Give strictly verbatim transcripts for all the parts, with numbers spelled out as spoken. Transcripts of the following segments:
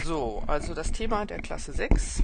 So, also das Thema der Klasse sechs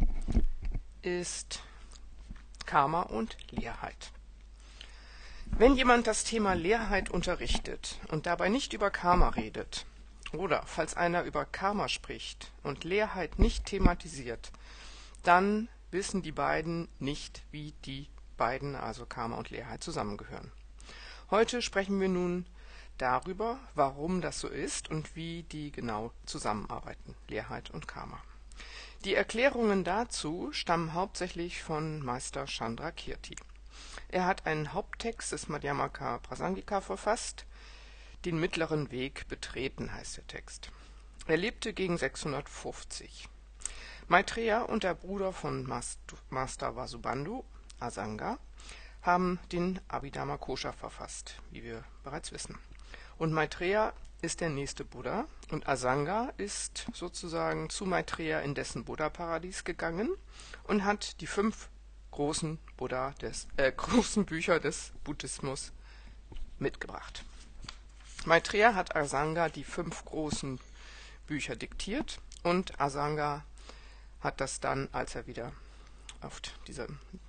ist Karma und Leerheit. Wenn jemand das Thema Leerheit unterrichtet und dabei nicht über Karma redet, oder falls einer über Karma spricht und Leerheit nicht thematisiert, dann wissen die beiden nicht, wie die beiden, also Karma und Leerheit, zusammengehören. Heute sprechen wir nun darüber, warum das so ist und wie die genau zusammenarbeiten, Leerheit und Karma. Die Erklärungen dazu stammen hauptsächlich von Meister Chandrakirti. Er hat einen Haupttext des Madhyamaka Prasangika verfasst. Den mittleren Weg betreten heißt der Text. Er lebte gegen sechshundertfünfzig. Maitreya und der Bruder von Master Vasubandhu, Asanga, haben den Abhidharma-Kosha verfasst, wie wir bereits wissen. Und Maitreya ist der nächste Buddha und Asanga ist sozusagen zu Maitreya in dessen Buddha-Paradies gegangen und hat die fünf großen Buddha des äh, großen Bücher des Buddhismus mitgebracht. Maitreya hat Asanga die fünf großen Bücher diktiert und Asanga hat das dann, als er wieder auf dieser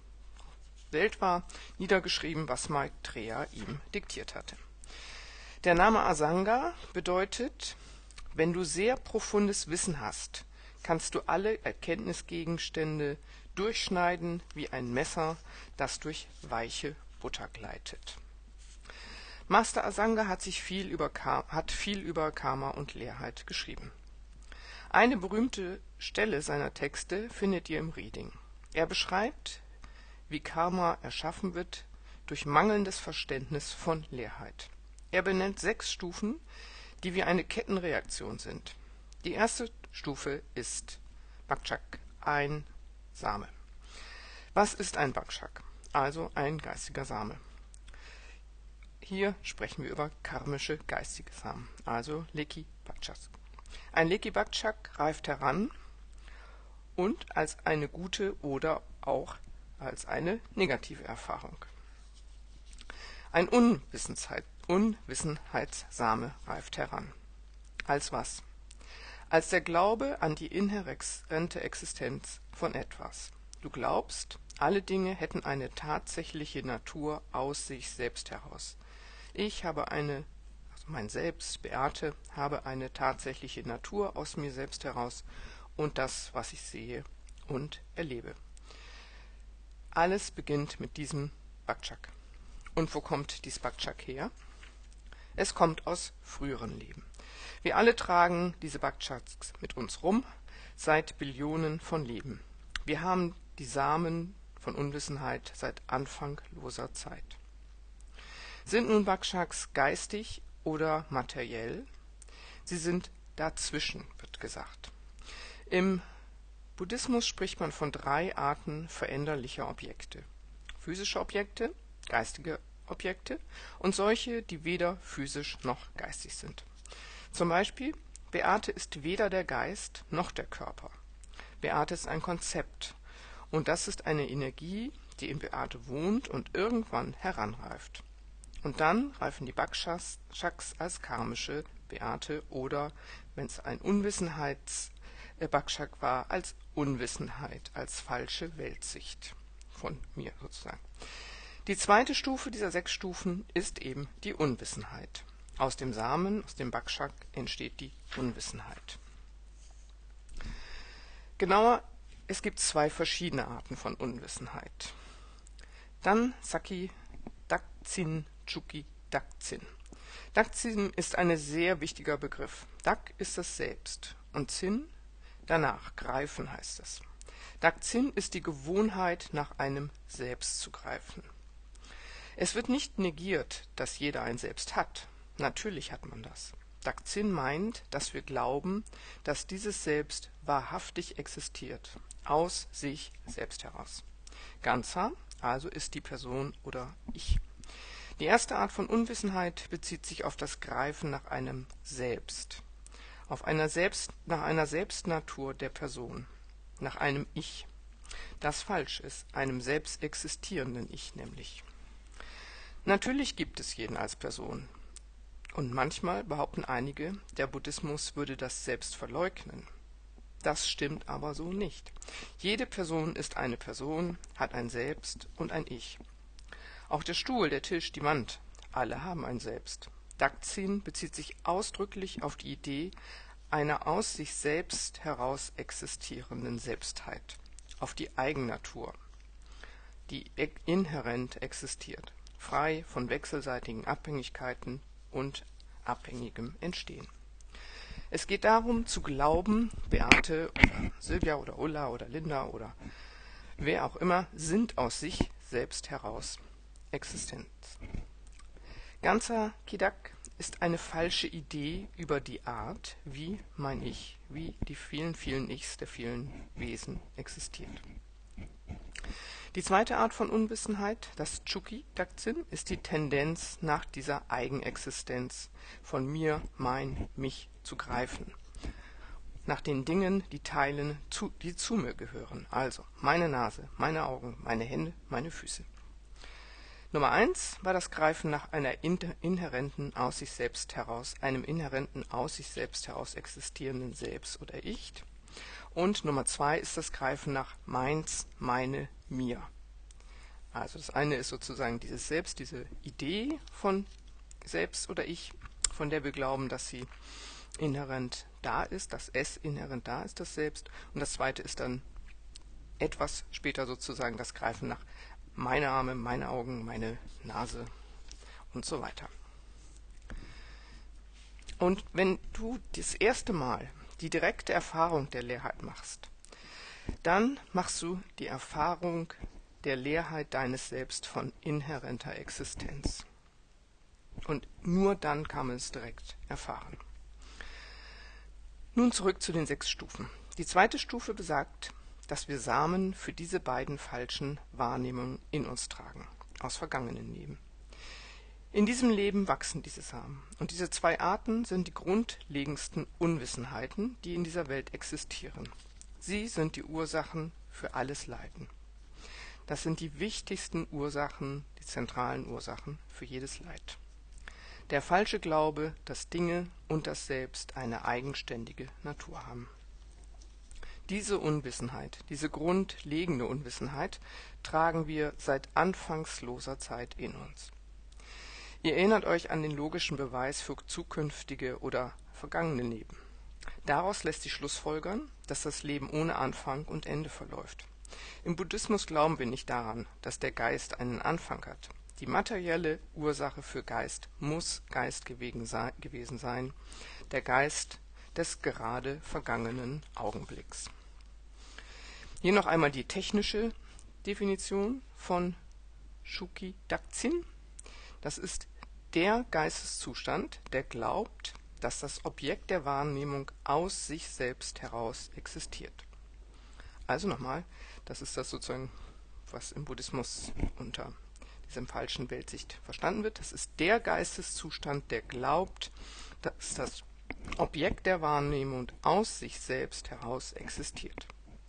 Welt war, niedergeschrieben, was Maitreya ihm diktiert hatte. Der Name Asanga bedeutet, wenn du sehr profundes Wissen hast, kannst du alle Erkenntnisgegenstände durchschneiden wie ein Messer, das durch weiche Butter gleitet. Master Asanga hat sich viel über hat viel über Karma und Leerheit geschrieben. Eine berühmte Stelle seiner Texte findet ihr im Reading. Er beschreibt, wie Karma erschaffen wird durch mangelndes Verständnis von Leerheit. Er benennt sechs Stufen, die wie eine Kettenreaktion sind. Die erste Stufe ist Bhakshak, ein Same. Was ist ein Bhakshak? Also ein geistiger Same. Hier sprechen wir über karmische geistige Samen, also Leki Bhakshas. Ein Leki Bhakshak reift heran und als eine gute oder auch als eine negative Erfahrung. Ein Unwissenheit, Unwissenheitssame reift heran. Als was? Als der Glaube an die inhärente Existenz von etwas. Du glaubst, alle Dinge hätten eine tatsächliche Natur aus sich selbst heraus. Ich habe eine, also mein Selbst, Beate, habe eine tatsächliche Natur aus mir selbst heraus und das, was ich sehe und erlebe. Alles beginnt mit diesem Bhakshak. Und wo kommt dies Bhakshak her? Es kommt aus früheren Leben. Wir alle tragen diese Bhakshaks mit uns rum, seit Billionen von Leben. Wir haben die Samen von Unwissenheit seit anfangloser Zeit. Sind nun Bhakshaks geistig oder materiell? Sie sind dazwischen, wird gesagt. Im Buddhismus spricht man von drei Arten veränderlicher Objekte. Physische Objekte, geistige Objekte und solche, die weder physisch noch geistig sind. Zum Beispiel, Beate ist weder der Geist noch der Körper. Beate ist ein Konzept und das ist eine Energie, die in Beate wohnt und irgendwann heranreift. Und dann reifen die Bhakshaks als karmische Beate oder, wenn es ein Unwissenheits-Bhakshak war, als Unwissenheit, als falsche Weltsicht von mir sozusagen. Die zweite Stufe dieser sechs Stufen ist eben die Unwissenheit. Aus dem Samen, aus dem Bhakshak entsteht die Unwissenheit. Genauer, es gibt zwei verschiedene Arten von Unwissenheit. Dann Saki Dakzin Chuki Dakzin. Dakzin ist ein sehr wichtiger Begriff. Dak ist das Selbst und Zin danach, greifen heißt es. Dakzin ist die Gewohnheit, nach einem Selbst zu greifen. Es wird nicht negiert, dass jeder ein Selbst hat. Natürlich hat man das. Dakzin meint, dass wir glauben, dass dieses Selbst wahrhaftig existiert, aus sich selbst heraus. Ganzer also ist die Person oder Ich. Die erste Art von Unwissenheit bezieht sich auf das Greifen nach einem Selbst, auf einer Selbst, nach einer Selbstnatur der Person, nach einem Ich, das falsch ist, einem selbst existierenden Ich nämlich. Natürlich gibt es jeden als Person. Und manchmal behaupten einige, der Buddhismus würde das Selbst verleugnen. Das stimmt aber so nicht. Jede Person ist eine Person, hat ein Selbst und ein Ich. Auch der Stuhl, der Tisch, die Wand, alle haben ein Selbst. Dakzin bezieht sich ausdrücklich auf die Idee einer aus sich selbst heraus existierenden Selbstheit, auf die Eigennatur, die inhärent existiert, frei von wechselseitigen Abhängigkeiten und abhängigem Entstehen. Es geht darum, zu glauben, Beate oder Silvia oder Ulla oder Linda oder wer auch immer sind aus sich selbst heraus Existenz. Ganzer Kidak ist eine falsche Idee über die Art, wie mein Ich, wie die vielen, vielen Ichs der vielen Wesen existiert. Die zweite Art von Unwissenheit, das Chuki Dakzin, ist die Tendenz nach dieser Eigenexistenz von mir, mein, mich zu greifen. Nach den Dingen, die Teilen, zu, die zu mir gehören. Also meine Nase, meine Augen, meine Hände, meine Füße. Nummer eins war das Greifen nach einer inhärenten aus sich selbst heraus, einem inhärenten aus sich selbst heraus existierenden Selbst oder Ich. Und Nummer zwei ist das Greifen nach meins, meine, mir. Also das eine ist sozusagen dieses Selbst, diese Idee von Selbst oder Ich, von der wir glauben, dass sie inhärent da ist, dass es inhärent da ist, das Selbst. Und das zweite ist dann etwas später sozusagen das Greifen nach meine Arme, meine Augen, meine Nase und so weiter. Und wenn du das erste Mal die direkte Erfahrung der Leerheit machst, dann machst du die Erfahrung der Leerheit deines Selbst von inhärenter Existenz. Und nur dann kann man es direkt erfahren. Nun zurück zu den sechs Stufen. Die zweite Stufe besagt, dass wir Samen für diese beiden falschen Wahrnehmungen in uns tragen, aus vergangenen Leben. In diesem Leben wachsen diese Samen. Und diese zwei Arten sind die grundlegendsten Unwissenheiten, die in dieser Welt existieren. Sie sind die Ursachen für alles Leiden. Das sind die wichtigsten Ursachen, die zentralen Ursachen für jedes Leid. Der falsche Glaube, dass Dinge und das Selbst eine eigenständige Natur haben. Diese Unwissenheit, diese grundlegende Unwissenheit, tragen wir seit anfangsloser Zeit in uns. Ihr erinnert euch an den logischen Beweis für zukünftige oder vergangene Leben. Daraus lässt sich schlussfolgern, dass das Leben ohne Anfang und Ende verläuft. Im Buddhismus glauben wir nicht daran, dass der Geist einen Anfang hat. Die materielle Ursache für Geist muss Geist gewesen sein, der Geist des gerade vergangenen Augenblicks. Hier noch einmal die technische Definition von Chuki Dakzin. Das ist der Geisteszustand, der glaubt, dass das Objekt der Wahrnehmung aus sich selbst heraus existiert. Also nochmal, das ist das sozusagen, was im Buddhismus unter diesem falschen Weltsicht verstanden wird. Das ist der Geisteszustand, der glaubt, dass das Objekt der Wahrnehmung aus sich selbst heraus existiert.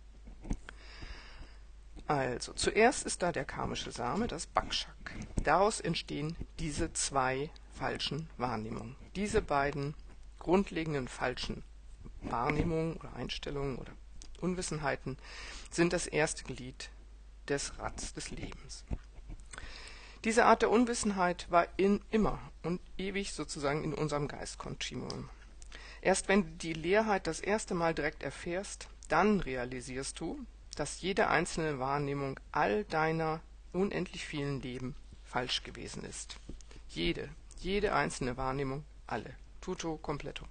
Also, zuerst ist da der karmische Same, das Bakshak. Daraus entstehen diese zwei falschen Wahrnehmungen. Diese beiden grundlegenden falschen Wahrnehmungen oder Einstellungen oder Unwissenheiten sind das erste Glied des Rads des Lebens. Diese Art der Unwissenheit war in immer und ewig sozusagen in unserem Geistkontinuum. Erst wenn du die Leerheit das erste Mal direkt erfährst, dann realisierst du, dass jede einzelne Wahrnehmung all deiner unendlich vielen Leben falsch gewesen ist. Jede, jede einzelne Wahrnehmung, alle. Tutto completo.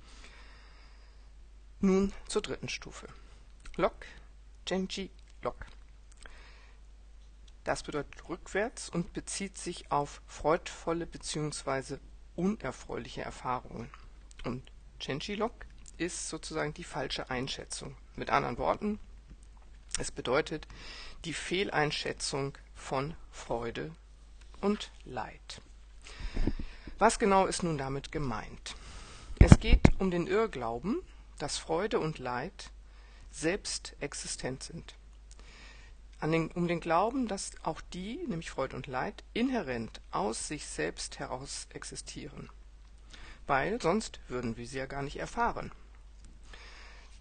Nun zur dritten Stufe. Lok, Chenchi, Lok. Das bedeutet rückwärts und bezieht sich auf freudvolle bzw. unerfreuliche Erfahrungen. Und Chenchi Lok ist sozusagen die falsche Einschätzung. Mit anderen Worten, es bedeutet die Fehleinschätzung von Freude und Leid. Was genau ist nun damit gemeint? Es geht um den Irrglauben, dass Freude und Leid selbst existent sind. An den, um den Glauben, dass auch die, nämlich Freude und Leid, inhärent aus sich selbst heraus existieren. Weil sonst würden wir sie ja gar nicht erfahren.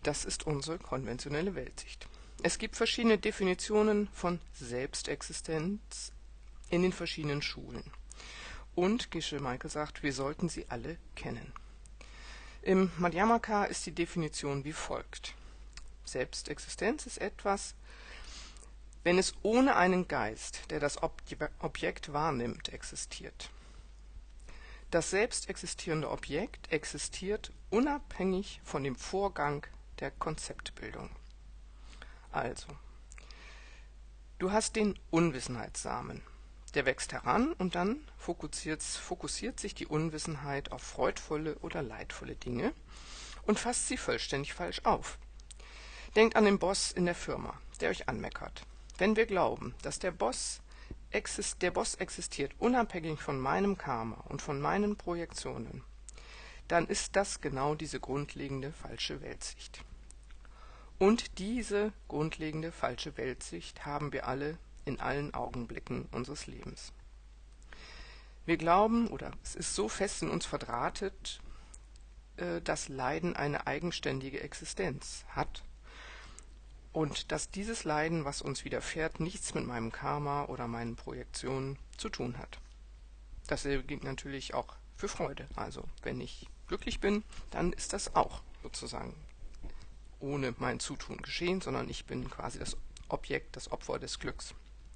Das ist unsere konventionelle Weltsicht. Es gibt verschiedene Definitionen von Selbstexistenz in den verschiedenen Schulen. Und Gesche-Michael sagt, wir sollten sie alle kennen. Im Madhyamaka ist die Definition wie folgt. Selbstexistenz ist etwas, wenn es ohne einen Geist, der das Objekt wahrnimmt, existiert. Das selbst existierende Objekt existiert unabhängig von dem Vorgang der Konzeptbildung. Also, du hast den Unwissenheitssamen. Der wächst heran und dann fokussiert, fokussiert sich die Unwissenheit auf freudvolle oder leidvolle Dinge und fasst sie vollständig falsch auf. Denkt an den Boss in der Firma, der euch anmeckert. Wenn wir glauben, dass der Boss, exist, der Boss existiert unabhängig von meinem Karma und von meinen Projektionen, dann ist das genau diese grundlegende falsche Weltsicht. Und diese grundlegende falsche Weltsicht haben wir alle in allen Augenblicken unseres Lebens. Wir glauben, oder es ist so fest in uns verdrahtet, dass Leiden eine eigenständige Existenz hat und dass dieses Leiden, was uns widerfährt, nichts mit meinem Karma oder meinen Projektionen zu tun hat. Dasselbe gilt natürlich auch für Freude. Also wenn ich glücklich bin, dann ist das auch sozusagen ohne mein Zutun geschehen, sondern ich bin quasi das Objekt, das Opfer des Glücks.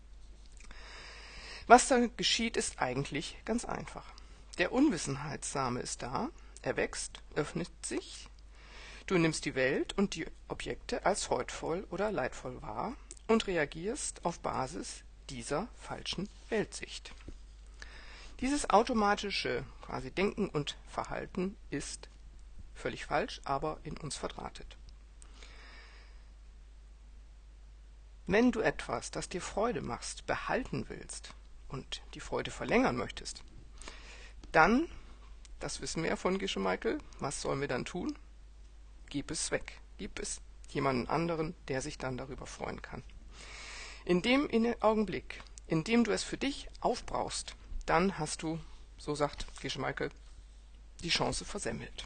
Was da geschieht, ist eigentlich ganz einfach. Der Unwissenheitssame ist da, er wächst, öffnet sich, du nimmst die Welt und die Objekte als freudvoll oder leidvoll wahr und reagierst auf Basis dieser falschen Weltsicht. Dieses automatische quasi Denken und Verhalten ist völlig falsch, aber in uns verdrahtet. Wenn du etwas, das dir Freude macht, behalten willst und die Freude verlängern möchtest, dann, das wissen wir ja von Gesche-Michael, was sollen wir dann tun? Gib es weg. Gib es jemanden anderen, der sich dann darüber freuen kann. In dem Augenblick, in dem du es für dich aufbrauchst, dann hast du, so sagt Gesche-Michael, die Chance versemmelt.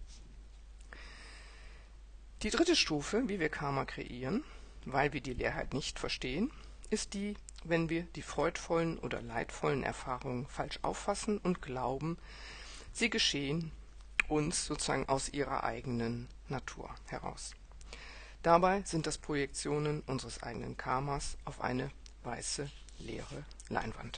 Die dritte Stufe, wie wir Karma kreieren, weil wir die Leerheit nicht verstehen, ist die, wenn wir die freudvollen oder leidvollen Erfahrungen falsch auffassen und glauben, sie geschehen uns sozusagen aus ihrer eigenen Natur heraus. Dabei sind das Projektionen unseres eigenen Karmas auf eine weiße, leere Leinwand.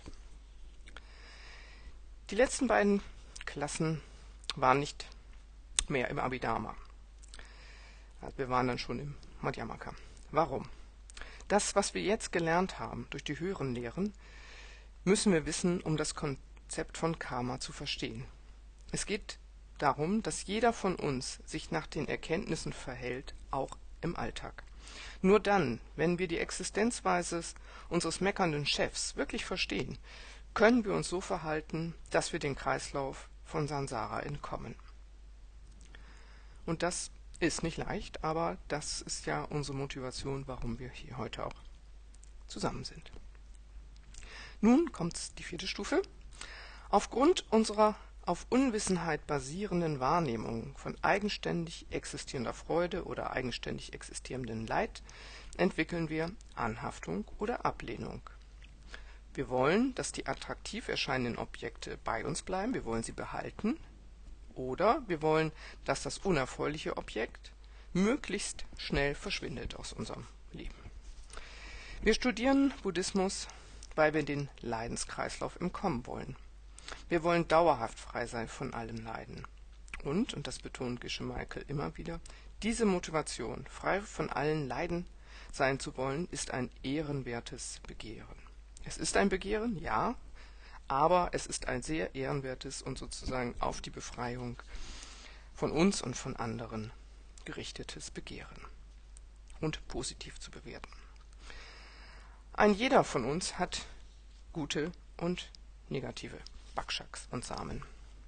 Die letzten beiden Klassen waren nicht mehr im Abhidharma. Also wir waren dann schon im Madhyamaka. Warum? Das, was wir jetzt gelernt haben durch die höheren Lehren, müssen wir wissen, um das Konzept von Karma zu verstehen. Es geht darum, dass jeder von uns sich nach den Erkenntnissen verhält, auch im Alltag. Nur dann, wenn wir die Existenzweise unseres meckernden Chefs wirklich verstehen, können wir uns so verhalten, dass wir den Kreislauf von Samsara entkommen. Und das ist nicht leicht, aber das ist ja unsere Motivation, warum wir hier heute auch zusammen sind. Nun kommt die vierte Stufe. Aufgrund unserer auf Unwissenheit basierenden Wahrnehmung von eigenständig existierender Freude oder eigenständig existierendem Leid entwickeln wir Anhaftung oder Ablehnung. Wir wollen, dass die attraktiv erscheinenden Objekte bei uns bleiben, wir wollen sie behalten, oder wir wollen, dass das unerfreuliche Objekt möglichst schnell verschwindet aus unserem Leben. Wir studieren Buddhismus, weil wir den Leidenskreislauf entkommen wollen. Wir wollen dauerhaft frei sein von allem Leiden. Und, und das betont Gesche-Michael immer wieder, diese Motivation, frei von allen Leiden sein zu wollen, ist ein ehrenwertes Begehren. Es ist ein Begehren, ja, aber es ist ein sehr ehrenwertes und sozusagen auf die Befreiung von uns und von anderen gerichtetes Begehren und positiv zu bewerten. Ein jeder von uns hat gute und negative Bakshaks und Samen.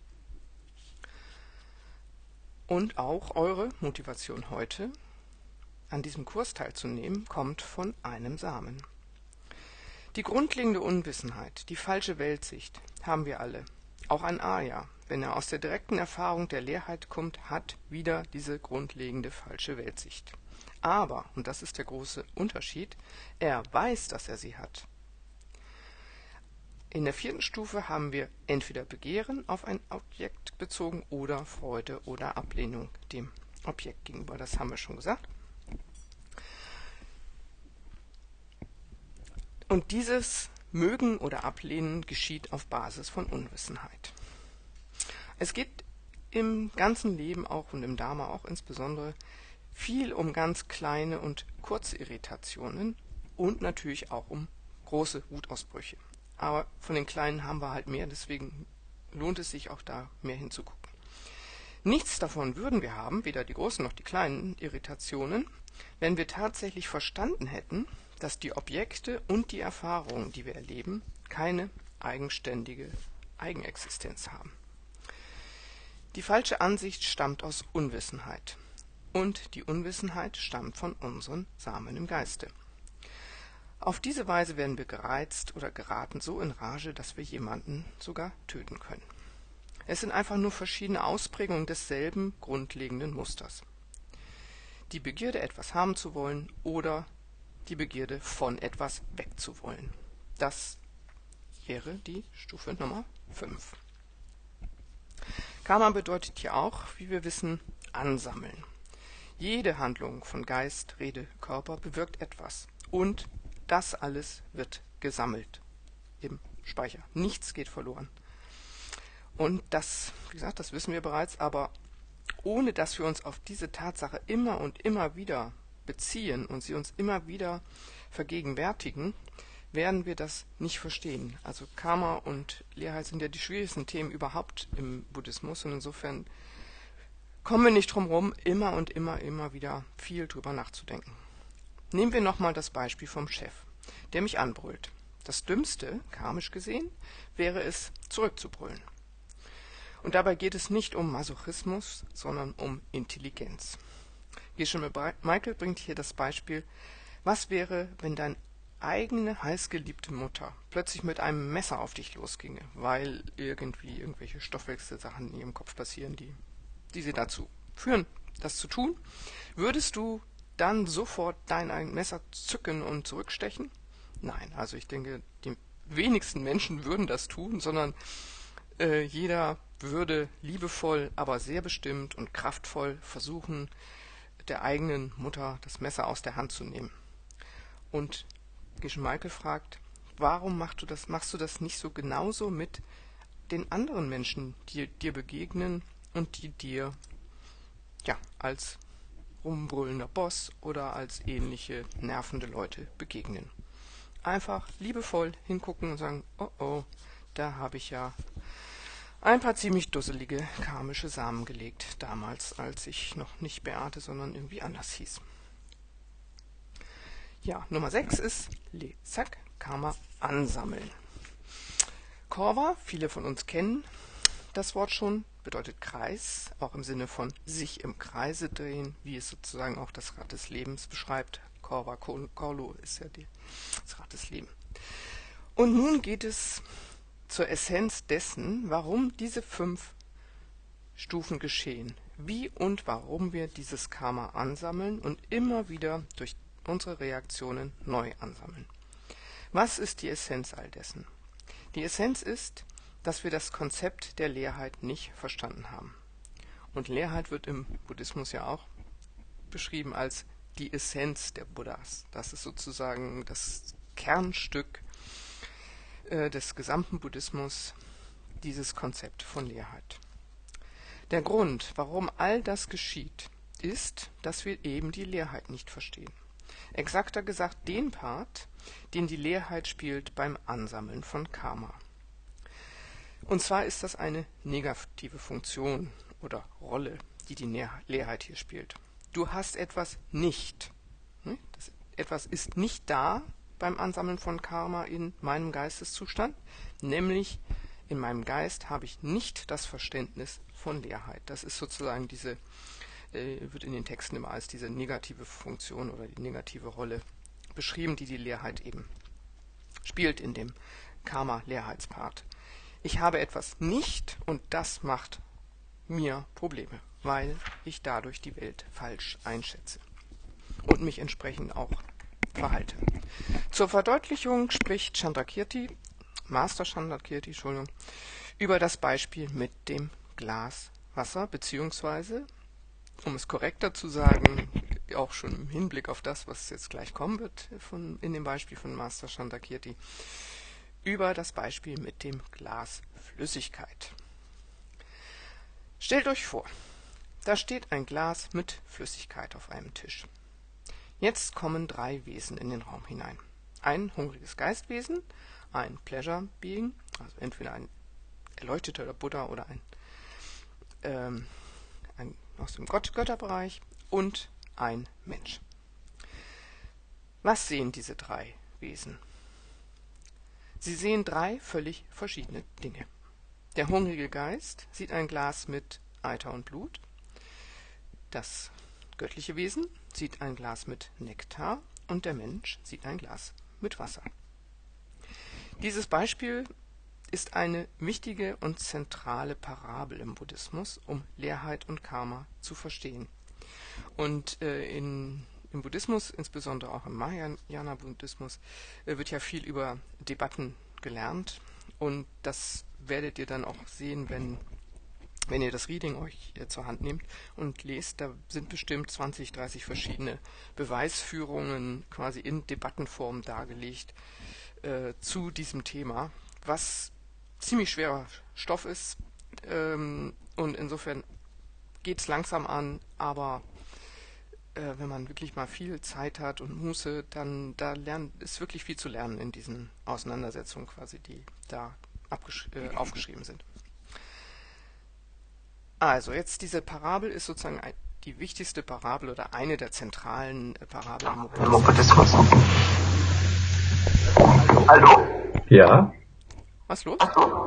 Und auch eure Motivation heute, an diesem Kurs teilzunehmen, kommt von einem Samen. Die grundlegende Unwissenheit, die falsche Weltsicht haben wir alle. Auch ein Arya, wenn er aus der direkten Erfahrung der Leerheit kommt, hat wieder diese grundlegende falsche Weltsicht. Aber, und das ist der große Unterschied, er weiß, dass er sie hat. In der vierten Stufe haben wir entweder Begehren auf ein Objekt bezogen oder Freude oder Ablehnung dem Objekt gegenüber. Das haben wir schon gesagt. Und dieses Mögen oder Ablehnen geschieht auf Basis von Unwissenheit. Es geht im ganzen Leben auch und im Dharma auch insbesondere viel um ganz kleine und kurze Irritationen und natürlich auch um große Wutausbrüche. Aber von den kleinen haben wir halt mehr, deswegen lohnt es sich auch da mehr hinzugucken. Nichts davon würden wir haben, weder die großen noch die kleinen Irritationen, wenn wir tatsächlich verstanden hätten, dass die Objekte und die Erfahrungen, die wir erleben, keine eigenständige Eigenexistenz haben. Die falsche Ansicht stammt aus Unwissenheit. Und die Unwissenheit stammt von unseren Samen im Geiste. Auf diese Weise werden wir gereizt oder geraten so in Rage, dass wir jemanden sogar töten können. Es sind einfach nur verschiedene Ausprägungen desselben grundlegenden Musters. Die Begierde, etwas haben zu wollen, oder die Begierde, von etwas wegzuwollen. Das wäre die Stufe Nummer fünf. Karma bedeutet hier auch, wie wir wissen, ansammeln. Jede Handlung von Geist, Rede, Körper bewirkt etwas. Und das alles wird gesammelt im Speicher. Nichts geht verloren. Und das, wie gesagt, das wissen wir bereits, aber ohne dass wir uns auf diese Tatsache immer und immer wieder beziehen und sie uns immer wieder vergegenwärtigen, werden wir das nicht verstehen. Also Karma und Leerheit sind ja die schwierigsten Themen überhaupt im Buddhismus und insofern kommen wir nicht drum rum, immer und immer, immer wieder viel drüber nachzudenken. Nehmen wir nochmal das Beispiel vom Chef, der mich anbrüllt. Das Dümmste, karmisch gesehen, wäre es, zurückzubrüllen. Und dabei geht es nicht um Masochismus, sondern um Intelligenz. Geshe Michael bringt hier das Beispiel, was wäre, wenn deine eigene heißgeliebte Mutter plötzlich mit einem Messer auf dich losginge, weil irgendwie irgendwelche Stoffwechselsachen in ihrem Kopf passieren, die, die sie dazu führen, das zu tun. Würdest du dann sofort dein eigenes Messer zücken und zurückstechen? Nein, also ich denke, die wenigsten Menschen würden das tun, sondern äh, jeder würde liebevoll, aber sehr bestimmt und kraftvoll versuchen, der eigenen Mutter das Messer aus der Hand zu nehmen. Und Geshe Michael fragt, warum machst du das, machst du das nicht so genauso mit den anderen Menschen, die dir begegnen und die dir ja als rumbrüllender Boss oder als ähnliche nervende Leute begegnen? Einfach liebevoll hingucken und sagen, oh oh, da habe ich ja ein paar ziemlich dusselige karmische Samen gelegt, damals, als ich noch nicht Beate, sondern irgendwie anders hieß. Ja, Nummer sechs ist Lezak, Karma ansammeln. Korva, viele von uns kennen das Wort schon, bedeutet Kreis, auch im Sinne von sich im Kreise drehen, wie es sozusagen auch das Rad des Lebens beschreibt. Korva, Korlo ist ja die, das Rad des Lebens. Und nun geht es zur Essenz dessen, warum diese fünf Stufen geschehen, wie und warum wir dieses Karma ansammeln und immer wieder durch unsere Reaktionen neu ansammeln. Was ist die Essenz all dessen? Die Essenz ist, dass wir das Konzept der Leerheit nicht verstanden haben. Und Leerheit wird im Buddhismus ja auch beschrieben als die Essenz der Buddhas. Das ist sozusagen das Kernstück äh, des gesamten Buddhismus, dieses Konzept von Leerheit. Der Grund, warum all das geschieht, ist, dass wir eben die Leerheit nicht verstehen. Exakter gesagt den Part, den die Leerheit spielt beim Ansammeln von Karma. Und zwar ist das eine negative Funktion oder Rolle, die die Leerheit hier spielt. Du hast etwas nicht. Das etwas ist nicht da beim Ansammeln von Karma in meinem Geisteszustand, nämlich in meinem Geist habe ich nicht das Verständnis von Leerheit. Das ist sozusagen diese, äh, wird in den Texten immer als diese negative Funktion oder die negative Rolle beschrieben, die die Leerheit eben spielt in dem Karma-Leerheitspart. Ich habe etwas nicht und das macht mir Probleme, weil ich dadurch die Welt falsch einschätze und mich entsprechend auch verhalte. Zur Verdeutlichung spricht Chandrakirti, Master Chandrakirti, Entschuldigung, über das Beispiel mit dem Glas Wasser, beziehungsweise, um es korrekter zu sagen, auch schon im Hinblick auf das, was jetzt gleich kommen wird von, in dem Beispiel von Master Chandrakirti, über das Beispiel mit dem Glas Flüssigkeit. Stellt euch vor, da steht ein Glas mit Flüssigkeit auf einem Tisch. Jetzt kommen drei Wesen in den Raum hinein. Ein hungriges Geistwesen, ein Pleasure Being, also entweder ein erleuchteter Buddha oder ein, ähm, ein aus dem Gott Götterbereich und ein Mensch. Was sehen diese drei Wesen? Sie sehen drei völlig verschiedene Dinge. Der hungrige Geist sieht ein Glas mit Eiter und Blut. Das göttliche Wesen sieht ein Glas mit Nektar und der Mensch sieht ein Glas mit Wasser. Dieses Beispiel ist eine wichtige und zentrale Parabel im Buddhismus, um Leerheit und Karma zu verstehen. Und äh, in, im Buddhismus, insbesondere auch im Mahayana-Buddhismus, äh, wird ja viel über Debatten gelernt und das werdet ihr dann auch sehen, wenn Wenn ihr das Reading euch äh, zur Hand nehmt und lest, da sind bestimmt zwanzig, dreißig verschiedene Beweisführungen quasi in Debattenform dargelegt äh, zu diesem Thema, was ziemlich schwerer Stoff ist. Ähm, und insofern geht es langsam an, aber äh, wenn man wirklich mal viel Zeit hat und Muße, dann da lernt, ist wirklich viel zu lernen in diesen Auseinandersetzungen quasi, die da abgesch- äh, aufgeschrieben sind. Also jetzt diese Parabel ist sozusagen ein, die wichtigste Parabel oder eine der zentralen äh, Parabeln im Buddhismus. Hallo? Hallo? Ja? Was ist los?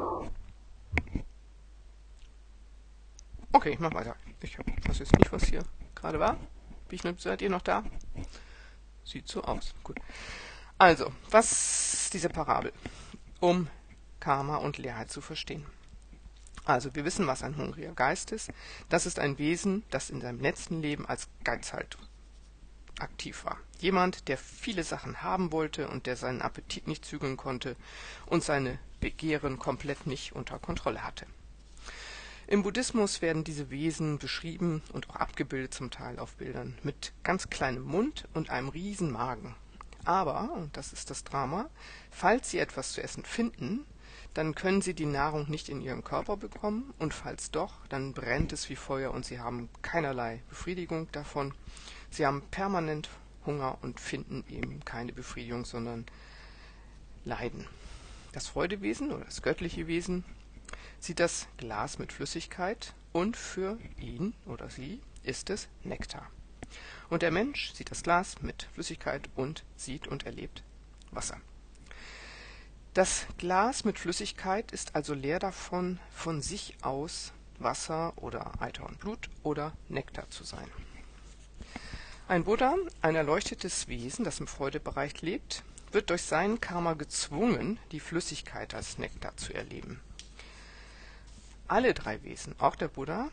Okay, ich mach weiter. Ich weiß jetzt nicht, was hier gerade war. Bin ich, seid ihr noch da? Sieht so aus. Gut. Also, was ist diese Parabel? Um Karma und Leerheit zu verstehen. Also, wir wissen, was ein hungriger Geist ist. Das ist ein Wesen, das in seinem letzten Leben als Geizhalt aktiv war. Jemand, der viele Sachen haben wollte und der seinen Appetit nicht zügeln konnte und seine Begehren komplett nicht unter Kontrolle hatte. Im Buddhismus werden diese Wesen beschrieben und auch abgebildet, zum Teil auf Bildern, mit ganz kleinem Mund und einem riesen Magen. Aber, und das ist das Drama, falls sie etwas zu essen finden, dann können sie die Nahrung nicht in ihren Körper bekommen und falls doch, dann brennt es wie Feuer und sie haben keinerlei Befriedigung davon. Sie haben permanent Hunger und finden eben keine Befriedigung, sondern Leiden. Das Freudewesen oder das göttliche Wesen sieht das Glas mit Flüssigkeit und für ihn oder sie ist es Nektar. Und der Mensch sieht das Glas mit Flüssigkeit und sieht und erlebt Wasser. Das Glas mit Flüssigkeit ist also leer davon, von sich aus Wasser oder Eiter und Blut oder Nektar zu sein. Ein Buddha, ein erleuchtetes Wesen, das im Freudebereich lebt, wird durch seinen Karma gezwungen, die Flüssigkeit als Nektar zu erleben. Alle drei Wesen, auch der Buddha,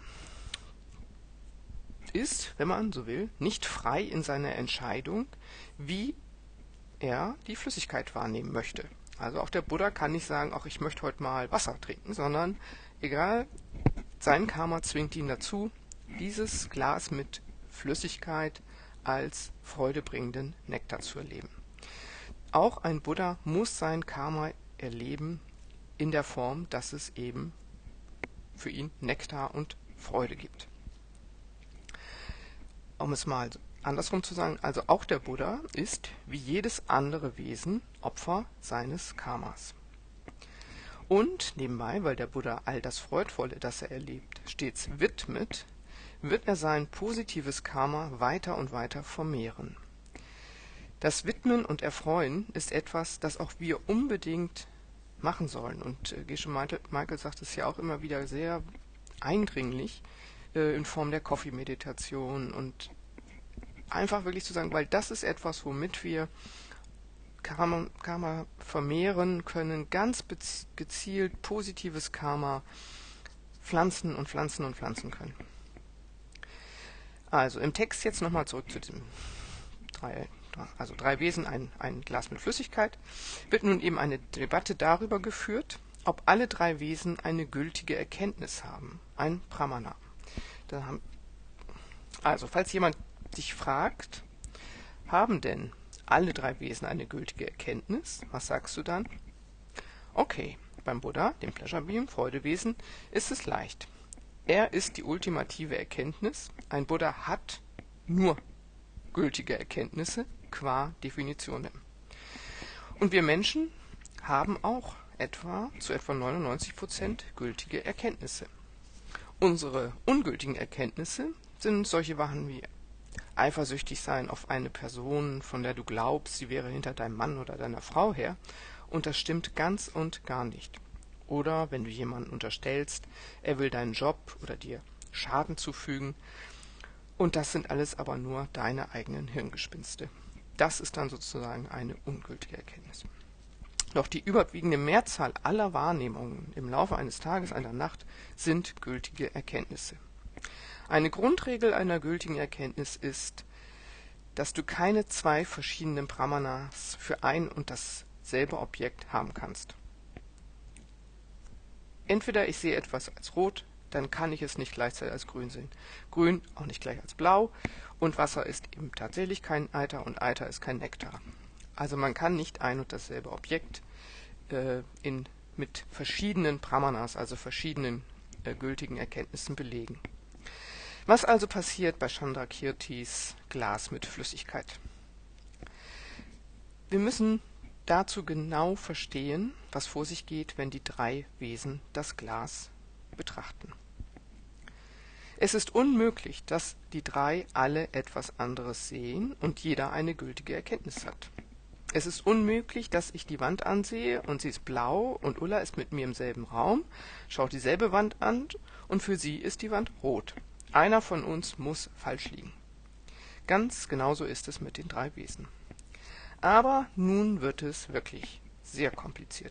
ist, wenn man so will, nicht frei in seiner Entscheidung, wie er die Flüssigkeit wahrnehmen möchte. Also auch der Buddha kann nicht sagen, ach, ich möchte heute mal Wasser trinken, sondern egal, sein Karma zwingt ihn dazu, dieses Glas mit Flüssigkeit als freudebringenden Nektar zu erleben. Auch ein Buddha muss sein Karma erleben in der Form, dass es eben für ihn Nektar und Freude gibt. Um es mal andersrum zu sagen, also auch der Buddha ist, wie jedes andere Wesen, Opfer seines Karmas. Und nebenbei, weil der Buddha all das Freudvolle, das er erlebt, stets widmet, wird er sein positives Karma weiter und weiter vermehren. Das Widmen und Erfreuen ist etwas, das auch wir unbedingt machen sollen. Und äh, Geshe Michael sagt es ja auch immer wieder sehr eindringlich äh, in Form der Coffee-Meditation und einfach wirklich zu sagen, weil das ist etwas, womit wir Karma, Karma vermehren können, ganz gezielt positives Karma pflanzen und pflanzen und pflanzen können. Also im Text jetzt nochmal zurück zu dem drei, also drei Wesen, ein, ein Glas mit Flüssigkeit, wird nun eben eine Debatte darüber geführt, ob alle drei Wesen eine gültige Erkenntnis haben, ein Pramana. Da haben, also falls jemand dich fragt, haben denn alle drei Wesen eine gültige Erkenntnis? Was sagst du dann? Okay, beim Buddha, dem Pleasure Being, Freudewesen, ist es leicht. Er ist die ultimative Erkenntnis. Ein Buddha hat nur gültige Erkenntnisse qua Definitionem. Und wir Menschen haben auch etwa zu etwa neunundneunzig Prozent gültige Erkenntnisse. Unsere ungültigen Erkenntnisse sind solche Sachen wie eifersüchtig sein auf eine Person, von der du glaubst, sie wäre hinter deinem Mann oder deiner Frau her, und das stimmt ganz und gar nicht. Oder wenn du jemanden unterstellst, er will deinen Job oder dir Schaden zufügen, und das sind alles aber nur deine eigenen Hirngespinste. Das ist dann sozusagen eine ungültige Erkenntnis. Doch die überwiegende Mehrzahl aller Wahrnehmungen im Laufe eines Tages, einer Nacht, sind gültige Erkenntnisse. Eine Grundregel einer gültigen Erkenntnis ist, dass du keine zwei verschiedenen Brahmanas für ein und dasselbe Objekt haben kannst. Entweder ich sehe etwas als rot, dann kann ich es nicht gleichzeitig als grün sehen. Grün auch nicht gleich als blau, und Wasser ist eben tatsächlich kein Eiter und Eiter ist kein Nektar. Also man kann nicht ein und dasselbe Objekt äh, in, mit verschiedenen Brahmanas, also verschiedenen äh, gültigen Erkenntnissen belegen. Was also passiert bei Chandrakirtis Glas mit Flüssigkeit? Wir müssen dazu genau verstehen, was vor sich geht, wenn die drei Wesen das Glas betrachten. Es ist unmöglich, dass die drei alle etwas anderes sehen und jeder eine gültige Erkenntnis hat. Es ist unmöglich, dass ich die Wand ansehe und sie ist blau und Ulla ist mit mir im selben Raum, schaut dieselbe Wand an und für sie ist die Wand rot. Einer von uns muss falsch liegen. Ganz genauso ist es mit den drei Wesen. Aber nun wird es wirklich sehr kompliziert.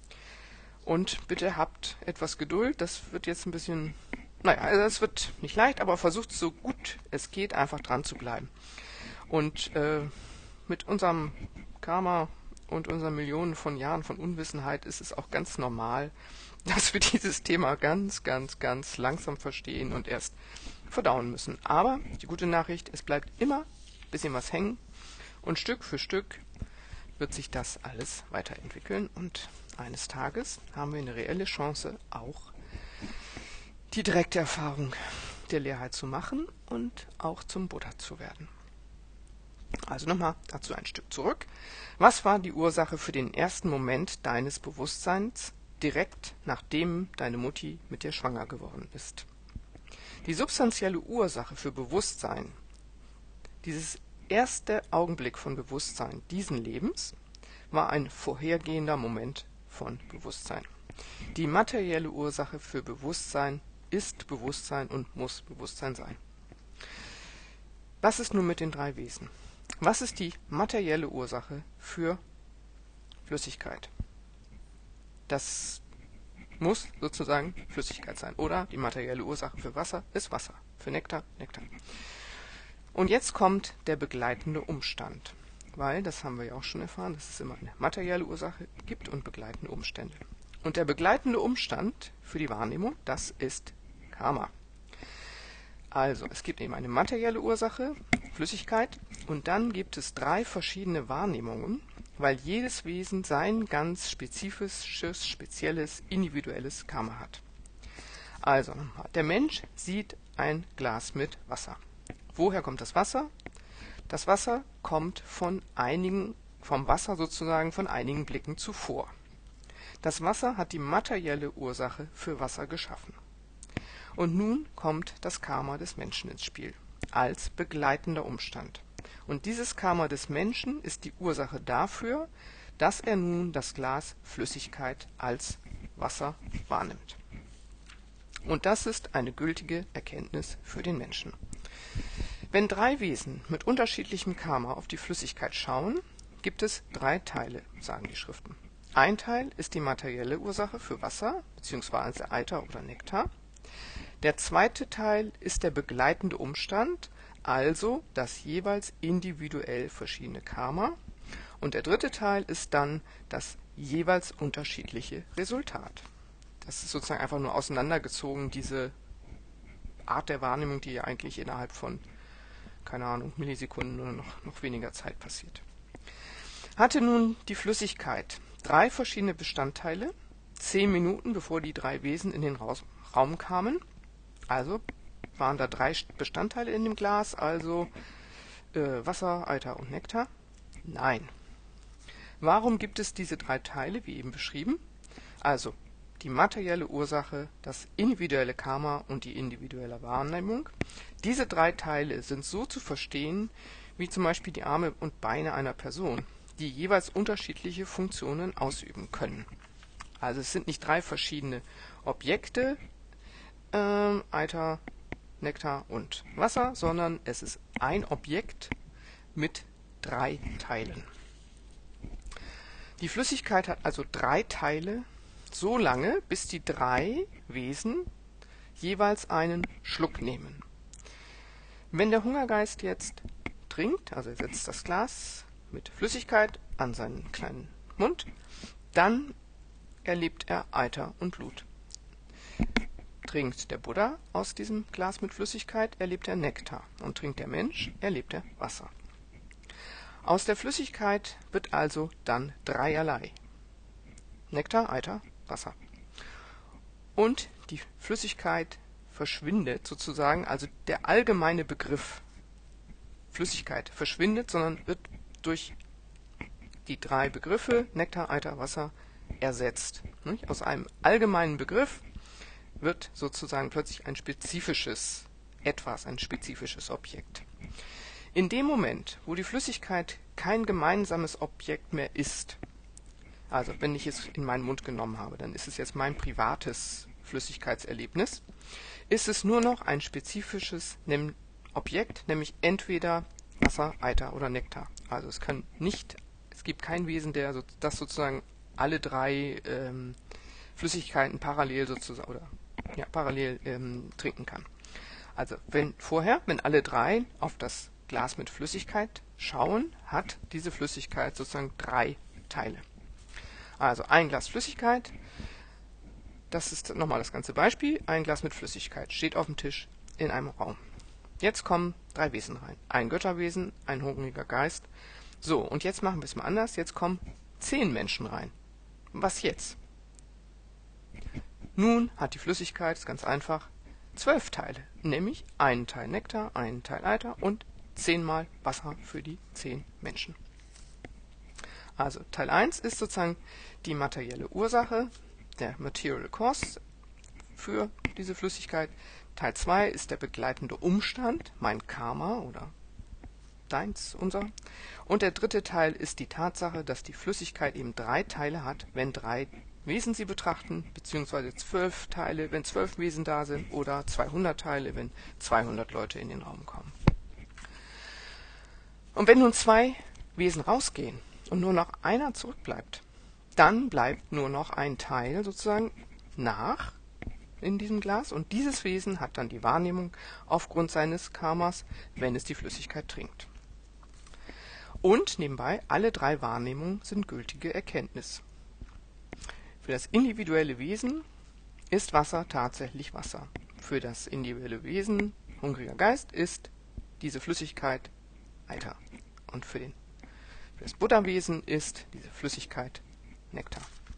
Und bitte habt etwas Geduld, das wird jetzt ein bisschen, naja, also es wird nicht leicht, aber versucht so gut es geht, einfach dran zu bleiben. Und äh, mit unserem Karma und unseren Millionen von Jahren von Unwissenheit ist es auch ganz normal, dass wir dieses Thema ganz, ganz, ganz langsam verstehen und erst verdauen müssen. Aber die gute Nachricht, es bleibt immer ein bisschen was hängen und Stück für Stück wird sich das alles weiterentwickeln und eines Tages haben wir eine reelle Chance, auch die direkte Erfahrung der Leerheit zu machen und auch zum Buddha zu werden. Also nochmal dazu ein Stück zurück. Was war die Ursache für den ersten Moment deines Bewusstseins, direkt nachdem deine Mutti mit dir schwanger geworden ist? Die substanzielle Ursache für Bewusstsein, dieses erste Augenblick von Bewusstsein diesen Lebens, war ein vorhergehender Moment von Bewusstsein. Die materielle Ursache für Bewusstsein ist Bewusstsein und muss Bewusstsein sein. Was ist nun mit den drei Wesen? Was ist die materielle Ursache für Flüssigkeit? Das muss sozusagen Flüssigkeit sein. Oder die materielle Ursache für Wasser ist Wasser. Für Nektar, Nektar. Und jetzt kommt der begleitende Umstand. Weil, das haben wir ja auch schon erfahren, dass es immer eine materielle Ursache gibt und begleitende Umstände. Und der begleitende Umstand für die Wahrnehmung, das ist Karma. Also, es gibt eben eine materielle Ursache, Flüssigkeit, und dann gibt es drei verschiedene Wahrnehmungen, weil jedes Wesen sein ganz spezifisches, spezielles, individuelles Karma hat. Also, der Mensch sieht ein Glas mit Wasser. Woher kommt das Wasser? Das Wasser kommt von einigen, vom Wasser sozusagen von einigen Blicken zuvor. Das Wasser hat die materielle Ursache für Wasser geschaffen. Und nun kommt das Karma des Menschen ins Spiel, als begleitender Umstand. Und dieses Karma des Menschen ist die Ursache dafür, dass er nun das Glas Flüssigkeit als Wasser wahrnimmt. Und das ist eine gültige Erkenntnis für den Menschen. Wenn drei Wesen mit unterschiedlichem Karma auf die Flüssigkeit schauen, gibt es drei Teile, sagen die Schriften. Ein Teil ist die materielle Ursache für Wasser bzw. Eiter oder Nektar. Der zweite Teil ist der begleitende Umstand, also das jeweils individuell verschiedene Karma. Und der dritte Teil ist dann das jeweils unterschiedliche Resultat. Das ist sozusagen einfach nur auseinandergezogen, diese Art der Wahrnehmung, die ja eigentlich innerhalb von, keine Ahnung, Millisekunden oder noch, noch weniger Zeit passiert. Hatte nun die Flüssigkeit drei verschiedene Bestandteile, zehn Minuten bevor die drei Wesen in den Raum kamen, also waren da drei Bestandteile in dem Glas, also äh, Wasser, Eiter und Nektar? Nein. Warum gibt es diese drei Teile, wie eben beschrieben? Also die materielle Ursache, das individuelle Karma und die individuelle Wahrnehmung. Diese drei Teile sind so zu verstehen, wie zum Beispiel die Arme und Beine einer Person, die jeweils unterschiedliche Funktionen ausüben können. Also es sind nicht drei verschiedene Objekte, ähm, Eiter, Nektar und Wasser, sondern es ist ein Objekt mit drei Teilen. Die Flüssigkeit hat also drei Teile, so lange, bis die drei Wesen jeweils einen Schluck nehmen. Wenn der Hungergeist jetzt trinkt, also er setzt das Glas mit Flüssigkeit an seinen kleinen Mund, dann erlebt er Eiter und Blut. Trinkt der Buddha aus diesem Glas mit Flüssigkeit, erlebt er Nektar. Und trinkt der Mensch, erlebt er Wasser. Aus der Flüssigkeit wird also dann dreierlei. Nektar, Eiter, Wasser. Und die Flüssigkeit verschwindet sozusagen, also der allgemeine Begriff Flüssigkeit verschwindet, sondern wird durch die drei Begriffe Nektar, Eiter, Wasser ersetzt. Aus einem allgemeinen Begriff wird sozusagen plötzlich ein spezifisches Etwas, ein spezifisches Objekt. In dem Moment, wo die Flüssigkeit kein gemeinsames Objekt mehr ist, also wenn ich es in meinen Mund genommen habe, dann ist es jetzt mein privates Flüssigkeitserlebnis, ist es nur noch ein spezifisches Objekt, nämlich entweder Wasser, Eiter oder Nektar. Also es kann nicht, es gibt kein Wesen, der so, das sozusagen alle drei ähm, Flüssigkeiten parallel sozusagen oder ja, parallel ähm, trinken kann. Also wenn vorher, wenn alle drei auf das Glas mit Flüssigkeit schauen, hat diese Flüssigkeit sozusagen drei Teile. Also ein Glas Flüssigkeit, das ist nochmal das ganze Beispiel, ein Glas mit Flüssigkeit steht auf dem Tisch in einem Raum. Jetzt kommen drei Wesen rein. Ein Götterwesen, ein hungriger Geist. So, und jetzt machen wir es mal anders. Jetzt kommen zehn Menschen rein. Was jetzt? Nun hat die Flüssigkeit, ist ganz einfach, zwölf Teile, nämlich einen Teil Nektar, einen Teil Eiter und zehnmal Wasser für die zehn Menschen. Also Teil eins ist sozusagen die materielle Ursache, der Material Cause für diese Flüssigkeit. Teil zwei ist der begleitende Umstand, mein Karma oder deins, unser. Und der dritte Teil ist die Tatsache, dass die Flüssigkeit eben drei Teile hat, wenn drei Wesen sie betrachten, beziehungsweise zwölf Teile, wenn zwölf Wesen da sind, oder zweihundert Teile, wenn zweihundert Leute in den Raum kommen. Und wenn nun zwei Wesen rausgehen und nur noch einer zurückbleibt, dann bleibt nur noch ein Teil sozusagen nach in diesem Glas und dieses Wesen hat dann die Wahrnehmung aufgrund seines Karmas, wenn es die Flüssigkeit trinkt. Und nebenbei, alle drei Wahrnehmungen sind gültige Erkenntnis. Für das individuelle Wesen ist Wasser tatsächlich Wasser. Für das individuelle Wesen, hungriger Geist, ist diese Flüssigkeit Eiter. Und für, den, für das Buddha-Wesen ist diese Flüssigkeit Nektar.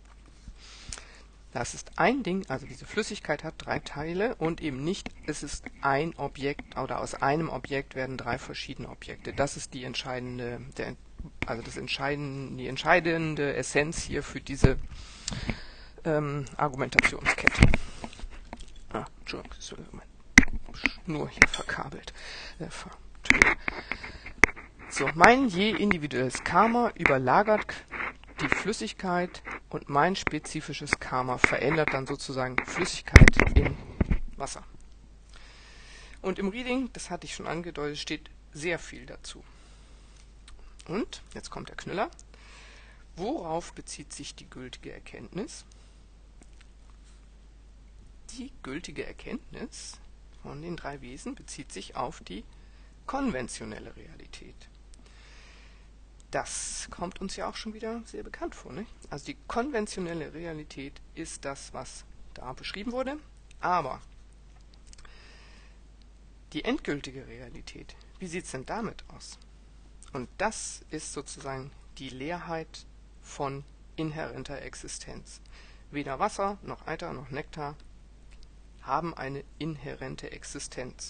Das ist ein Ding, also diese Flüssigkeit hat drei Teile und eben nicht, es ist ein Objekt oder aus einem Objekt werden drei verschiedene Objekte. Das ist die entscheidende, der, also das entscheidende, die entscheidende Essenz hier für diese ähm, Argumentationskette. Ah, Entschuldigung, ist meine Schnur hier verkabelt. Äh, ver so, mein je individuelles Karma überlagert die Flüssigkeit und mein spezifisches Karma verändert dann sozusagen Flüssigkeit in Wasser. Und im Reading, das hatte ich schon angedeutet, steht sehr viel dazu. Und, jetzt kommt der Knüller, worauf bezieht sich die gültige Erkenntnis? Die gültige Erkenntnis von den drei Wesen bezieht sich auf die konventionelle Realität. Das kommt uns ja auch schon wieder sehr bekannt vor, nicht? Also die konventionelle Realität ist das, was da beschrieben wurde, aber die endgültige Realität, wie sieht es denn damit aus? Und das ist sozusagen die Leerheit von inhärenter Existenz. Weder Wasser, noch Eiter, noch Nektar haben eine inhärente Existenz.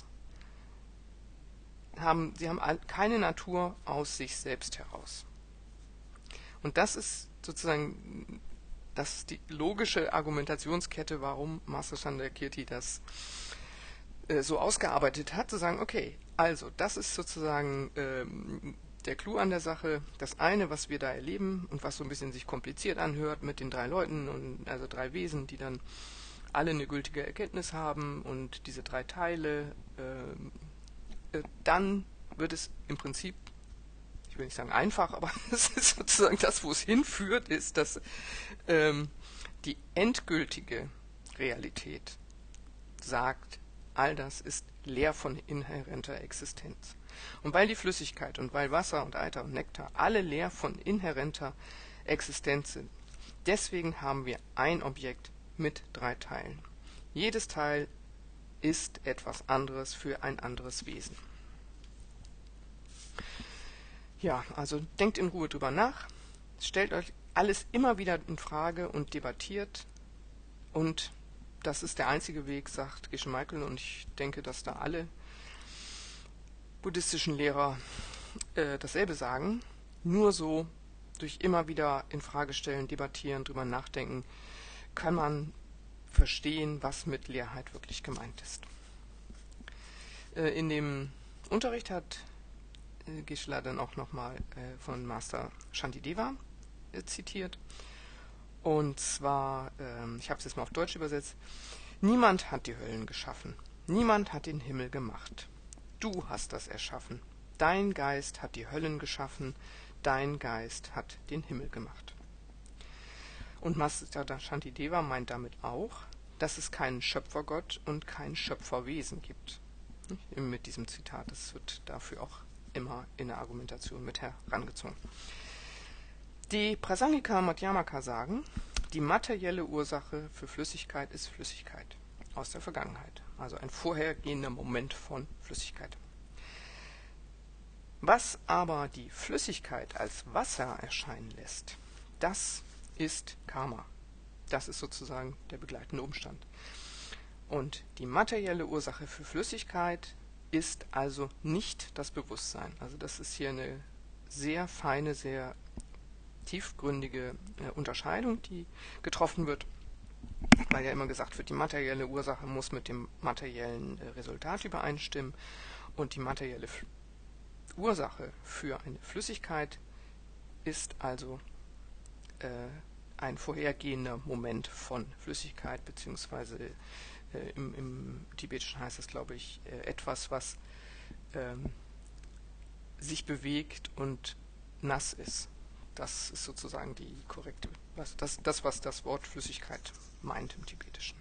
Haben, sie haben keine Natur aus sich selbst heraus. Und das ist sozusagen das ist die logische Argumentationskette, warum Master Chandrakirti das äh, so ausgearbeitet hat, zu sagen, okay, also das ist sozusagen ähm, der Clou an der Sache. Das eine, was wir da erleben und was so ein bisschen sich kompliziert anhört mit den drei Leuten, und also drei Wesen, die dann alle eine gültige Erkenntnis haben und diese drei Teile, äh, äh, dann wird es im Prinzip, ich will nicht sagen einfach, aber es ist sozusagen das, wo es hinführt, ist, dass ähm, die endgültige Realität sagt, all das ist leer von inhärenter Existenz. Und weil die Flüssigkeit und weil Wasser und Eiter und Nektar alle leer von inhärenter Existenz sind, deswegen haben wir ein Objekt mit drei Teilen. Jedes Teil ist etwas anderes für ein anderes Wesen. Ja, also denkt in Ruhe drüber nach, stellt euch alles immer wieder in Frage und debattiert, und das ist der einzige Weg, sagt Geshe Michael, und ich denke, dass da alle buddhistischen Lehrer äh, dasselbe sagen. Nur so, durch immer wieder in Frage stellen, debattieren, drüber nachdenken, kann man verstehen, was mit Leerheit wirklich gemeint ist. Äh, in dem Unterricht hat äh, Geshe dann auch nochmal äh, von Master Shantideva äh, zitiert. Und zwar, äh, ich habe es jetzt mal auf Deutsch übersetzt, niemand hat die Höllen geschaffen, niemand hat den Himmel gemacht. Du hast das erschaffen. Dein Geist hat die Höllen geschaffen, dein Geist hat den Himmel gemacht. Und Master Shantideva meint damit auch, dass es keinen Schöpfergott und kein Schöpferwesen gibt. Mit diesem Zitat, das wird dafür auch immer in der Argumentation mit herangezogen. Die Prasangika Madhyamaka sagen, die materielle Ursache für Flüssigkeit ist Flüssigkeit aus der Vergangenheit, also ein vorhergehender Moment von Flüssigkeit. Was aber die Flüssigkeit als Wasser erscheinen lässt, das ist Karma. Das ist sozusagen der begleitende Umstand. Und die materielle Ursache für Flüssigkeit ist also nicht das Bewusstsein. Also das ist hier eine sehr feine, sehr tiefgründige äh, Unterscheidung, die getroffen wird, weil ja immer gesagt wird, die materielle Ursache muss mit dem materiellen äh, Resultat übereinstimmen, und die materielle F- Ursache für eine Flüssigkeit ist also äh, ein vorhergehender Moment von Flüssigkeit, beziehungsweise äh, im, im Tibetischen heißt es, glaube ich, äh, etwas, was ähm, sich bewegt und nass ist. Das ist sozusagen die korrekte, was, das, das, was das Wort Flüssigkeit meint im Tibetischen.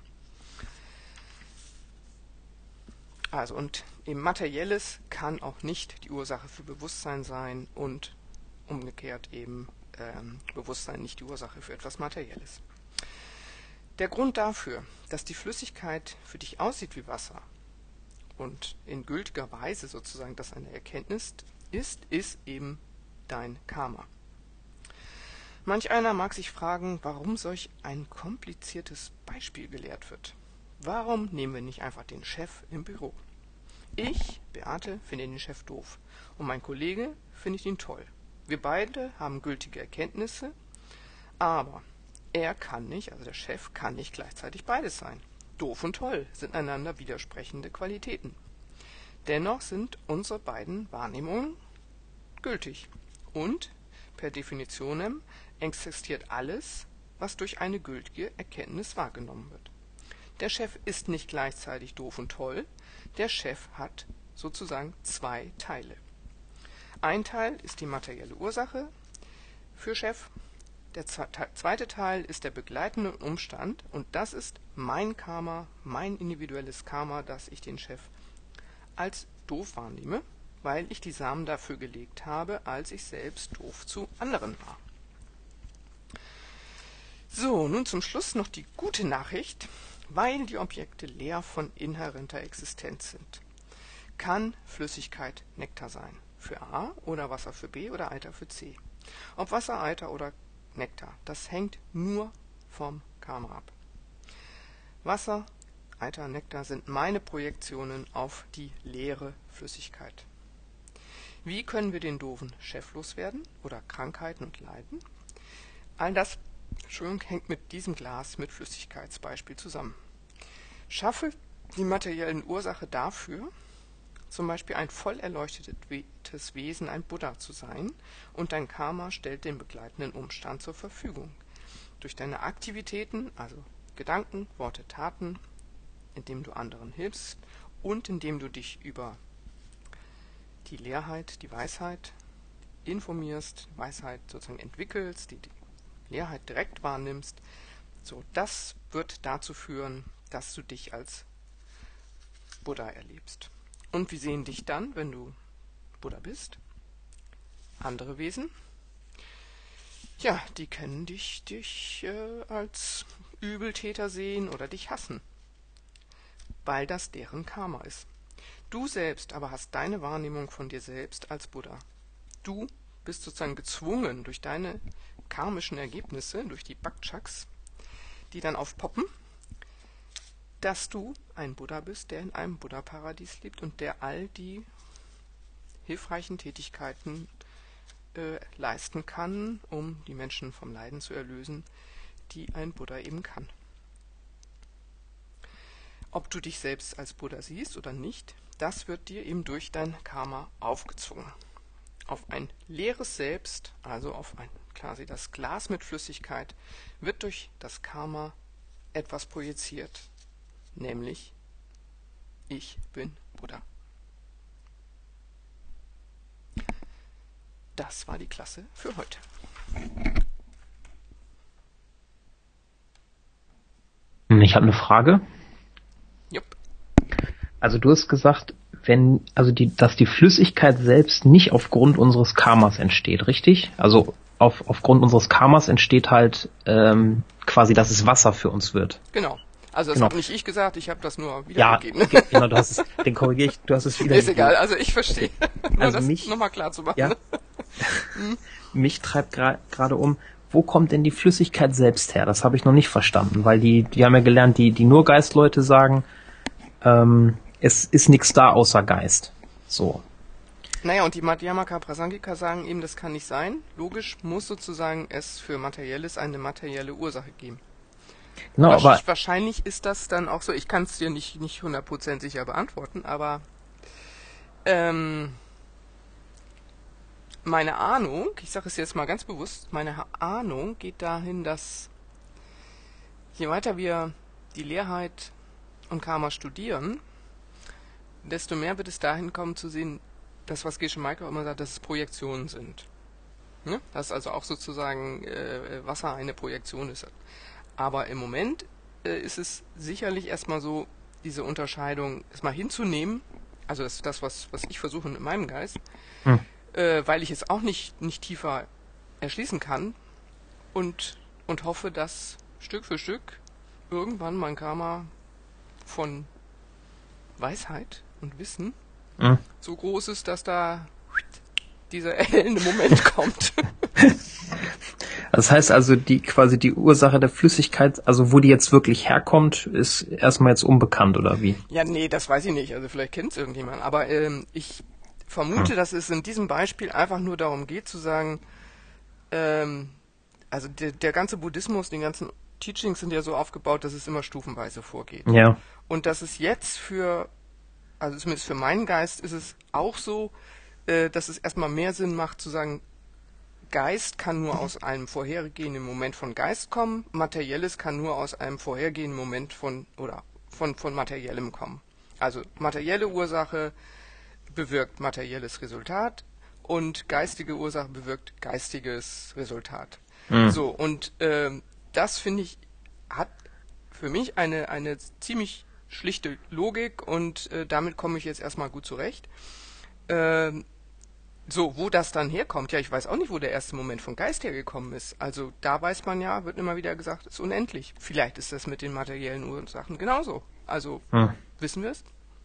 Also, und eben Materielles kann auch nicht die Ursache für Bewusstsein sein und umgekehrt eben ähm, Bewusstsein nicht die Ursache für etwas Materielles. Der Grund dafür, dass die Flüssigkeit für dich aussieht wie Wasser und in gültiger Weise sozusagen das eine Erkenntnis ist, ist eben dein Karma. Manch einer mag sich fragen, warum solch ein kompliziertes Beispiel gelehrt wird. Warum nehmen wir nicht einfach den Chef im Büro? Ich, Beate, finde den Chef doof und mein Kollege findet ihn toll. Wir beide haben gültige Erkenntnisse, aber er kann nicht, also der Chef kann nicht gleichzeitig beides sein. Doof und toll sind einander widersprechende Qualitäten. Dennoch sind unsere beiden Wahrnehmungen gültig und per Definitionem existiert alles, was durch eine gültige Erkenntnis wahrgenommen wird. Der Chef ist nicht gleichzeitig doof und toll, der Chef hat sozusagen zwei Teile. Ein Teil ist die materielle Ursache für Chef. Der zweite Teil ist der begleitende Umstand und das ist mein Karma, mein individuelles Karma, dass ich den Chef als doof wahrnehme, weil ich die Samen dafür gelegt habe, als ich selbst doof zu anderen war. So, nun zum Schluss noch die gute Nachricht. Weil die Objekte leer von inhärenter Existenz sind, kann Flüssigkeit Nektar sein für A oder Wasser für B oder Eiter für C. Ob Wasser, Eiter oder Nektar, das hängt nur vom Karma ab. Wasser, Eiter, Nektar sind meine Projektionen auf die leere Flüssigkeit. Wie können wir den doofen Chef loswerden oder Krankheiten und Leiden? All das Entschuldigung, hängt mit diesem Glas mit Flüssigkeitsbeispiel zusammen. Schaffe die materiellen Ursache dafür, zum Beispiel ein voll erleuchtetes Wesen, ein Buddha zu sein, und dein Karma stellt den begleitenden Umstand zur Verfügung. Durch deine Aktivitäten, also Gedanken, Worte, Taten, indem du anderen hilfst und indem du dich über die Leerheit, die Weisheit informierst, Weisheit sozusagen entwickelst, die, die Leerheit direkt wahrnimmst, so, das wird dazu führen, dass du dich als Buddha erlebst. Und wie sehen dich dann, wenn du Buddha bist? Andere Wesen? Ja, die können dich, dich äh, als Übeltäter sehen oder dich hassen, weil das deren Karma ist. Du selbst aber hast deine Wahrnehmung von dir selbst als Buddha. Du bist sozusagen gezwungen durch deine karmischen Ergebnisse, durch die Bhakchaks, die dann aufpoppen, dass du ein Buddha bist, der in einem Buddha-Paradies lebt und der all die hilfreichen Tätigkeiten äh, leisten kann, um die Menschen vom Leiden zu erlösen, die ein Buddha eben kann. Ob du dich selbst als Buddha siehst oder nicht, das wird dir eben durch dein Karma aufgezwungen. Auf ein leeres Selbst, also auf ein quasi das Glas mit Flüssigkeit, wird durch das Karma etwas projiziert, nämlich ich bin Buddha. Das war die Klasse für heute. Ich habe eine Frage. Jupp. Also du hast gesagt, wenn, also die, dass die Flüssigkeit selbst nicht aufgrund unseres Karmas entsteht, richtig? Also auf, aufgrund unseres Karmas entsteht halt ähm, quasi, dass es Wasser für uns wird. Genau. Also das Genau. habe nicht ich gesagt, ich habe das nur Ja, wiedergegeben. ge- genau, du hast es, den korrigiere ich, du hast es wieder. Ist egal, also ich verstehe. Nur Also das mich- nochmal klar zu machen. Ja. Mich treibt gra- gerade um, wo kommt denn die Flüssigkeit selbst her? Das habe ich noch nicht verstanden, weil die, die haben ja gelernt, die, die nur Geistleute sagen, ähm, es ist nichts da außer Geist. So. Naja, und die Madhyamaka Prasangika sagen eben, das kann nicht sein. Logisch muss sozusagen es für Materielles eine materielle Ursache geben. Genau, aber Wahrscheinlich, wahrscheinlich ist das dann auch so. Ich kann es dir nicht nicht hundert Prozent sicher beantworten, aber ähm, meine Ahnung, ich sage es jetzt mal ganz bewusst, meine Ha- Ahnung geht dahin, dass je weiter wir die Leerheit und Karma studieren, desto mehr wird es dahin kommen zu sehen, das, was Geshe Michael immer sagt, dass es Projektionen sind. Ne? Dass also auch sozusagen äh, Wasser eine Projektion ist. Aber im Moment äh, ist es sicherlich erstmal so, diese Unterscheidung erstmal hinzunehmen, also das ist das, was, was ich versuche mit meinem Geist, Hm. äh, weil ich es auch nicht, nicht tiefer erschließen kann und, und hoffe, dass Stück für Stück irgendwann mein Karma von Weisheit und Wissen Hm. so groß ist, dass da dieser erhellende Moment kommt. das heißt also, die quasi die Ursache der Flüssigkeit, also wo die jetzt wirklich herkommt, ist erstmal jetzt unbekannt, oder wie? Ja, nee, das weiß ich nicht. Also vielleicht kennt es irgendjemand. Aber ähm, ich vermute, Hm. dass es in diesem Beispiel einfach nur darum geht zu sagen, ähm, also der, der ganze Buddhismus, die ganzen Teachings sind ja so aufgebaut, dass es immer stufenweise vorgeht. Ja. Und dass es jetzt für, also zumindest für meinen Geist ist es auch so, äh, dass es erstmal mehr Sinn macht zu sagen, Geist kann nur aus einem vorhergehenden Moment von Geist kommen, Materielles kann nur aus einem vorhergehenden Moment von, oder von, von Materiellem kommen. Also materielle Ursache bewirkt materielles Resultat und geistige Ursache bewirkt geistiges Resultat. Mhm. So, und ähm, das finde ich, hat für mich eine, eine ziemlich schlichte Logik und äh, damit komme ich jetzt erstmal gut zurecht. Ähm, so, wo das dann herkommt, ja, ich weiß auch nicht, wo der erste Moment von Geist hergekommen ist. Also da weiß man ja, wird immer wieder gesagt, ist unendlich. Vielleicht ist das mit den materiellen Ursachen genauso. Also, Mhm. wissen wir es?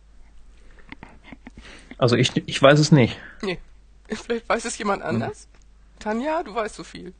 Also ich, ich weiß es nicht. Nee. Vielleicht weiß es jemand anders? Mhm. Tanja, du weißt so viel.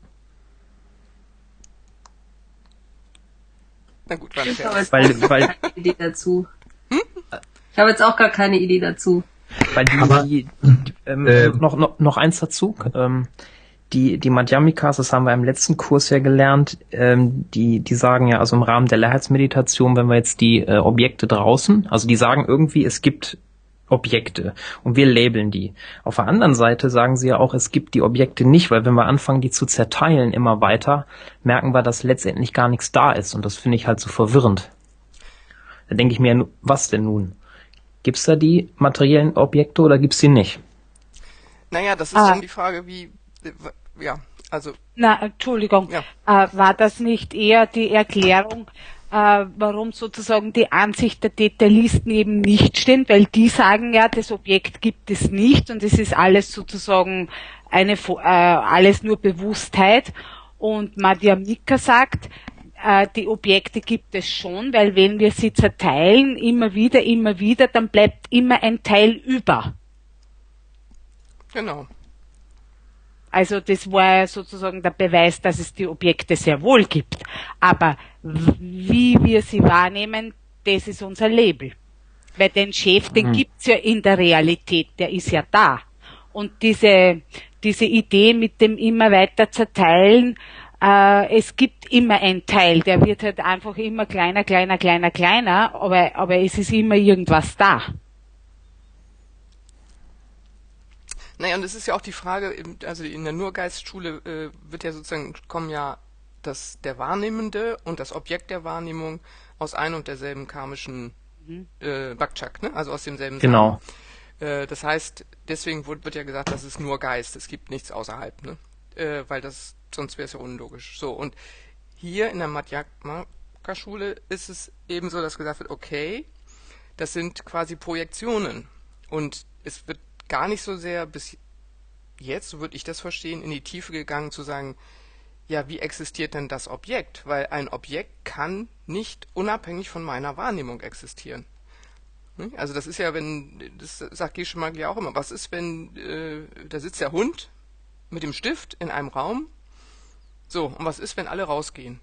Na gut, war ein Ich habe Scherz. jetzt Weil, auch weil, keine Idee dazu. Ich habe jetzt auch gar keine Idee dazu. weil die, Aber, die ähm, äh, noch, noch, noch eins dazu, ähm, die, die Madhyamikas, das haben wir im letzten Kurs ja gelernt, ähm, die, die sagen ja, also im Rahmen der Leerheitsmeditation, wenn wir jetzt die äh, Objekte draußen, also die sagen irgendwie, es gibt Objekte und wir labeln die. Auf der anderen Seite sagen sie ja auch, es gibt die Objekte nicht, weil wenn wir anfangen, die zu zerteilen immer weiter, merken wir, dass letztendlich gar nichts da ist und das finde ich halt so verwirrend. Da denke ich mir, was denn nun? Gibt's da die materiellen Objekte oder gibt's die nicht? Naja, das ist Ah. dann die Frage, wie, äh, w- ja, also, Na, Entschuldigung, Ja. äh, war das nicht eher die Erklärung, äh, warum sozusagen die Ansicht der Detailisten eben nicht stimmt, weil die sagen ja, das Objekt gibt es nicht und es ist alles sozusagen eine, Fo- äh, alles nur Bewusstheit und Madhyamika sagt, äh, die Objekte gibt es schon, weil wenn wir sie zerteilen, immer wieder, immer wieder, dann bleibt immer ein Teil über. genau. Also das war ja sozusagen der Beweis, dass es die Objekte sehr wohl gibt. Aber w- wie wir sie wahrnehmen, das ist unser Label. Weil den Chef, den Mhm. gibt's ja in der Realität, der ist ja da. Und diese, diese Idee mit dem immer weiter zerteilen, äh, es gibt immer einen Teil, der wird halt einfach immer kleiner, kleiner, kleiner, kleiner, aber, aber es ist immer irgendwas da. Naja, und es ist ja auch die Frage, eben, also in der Nurgeistschule äh, wird ja sozusagen, kommen ja das, der Wahrnehmende und das Objekt der Wahrnehmung aus einem und derselben karmischen äh, Bhakchak, ne? Also aus demselben Genau. Samen. Äh, das heißt, deswegen wird, wird ja gesagt, das ist nur Geist, es gibt nichts außerhalb, ne? Äh, weil das, sonst wäre es ja unlogisch. So, und hier in der Madhyamaka-Schule ist es eben so, dass gesagt wird, okay, das sind quasi Projektionen und es wird gar nicht so sehr bis jetzt, so würde ich das verstehen, in die Tiefe gegangen zu sagen, ja, wie existiert denn das Objekt? Weil ein Objekt kann nicht unabhängig von meiner Wahrnehmung existieren. Hm? Also das ist ja, wenn, das sagt Geshe Michael ja auch immer, was ist, wenn, äh, da sitzt der Hund mit dem Stift in einem Raum, so, und was ist, wenn alle rausgehen?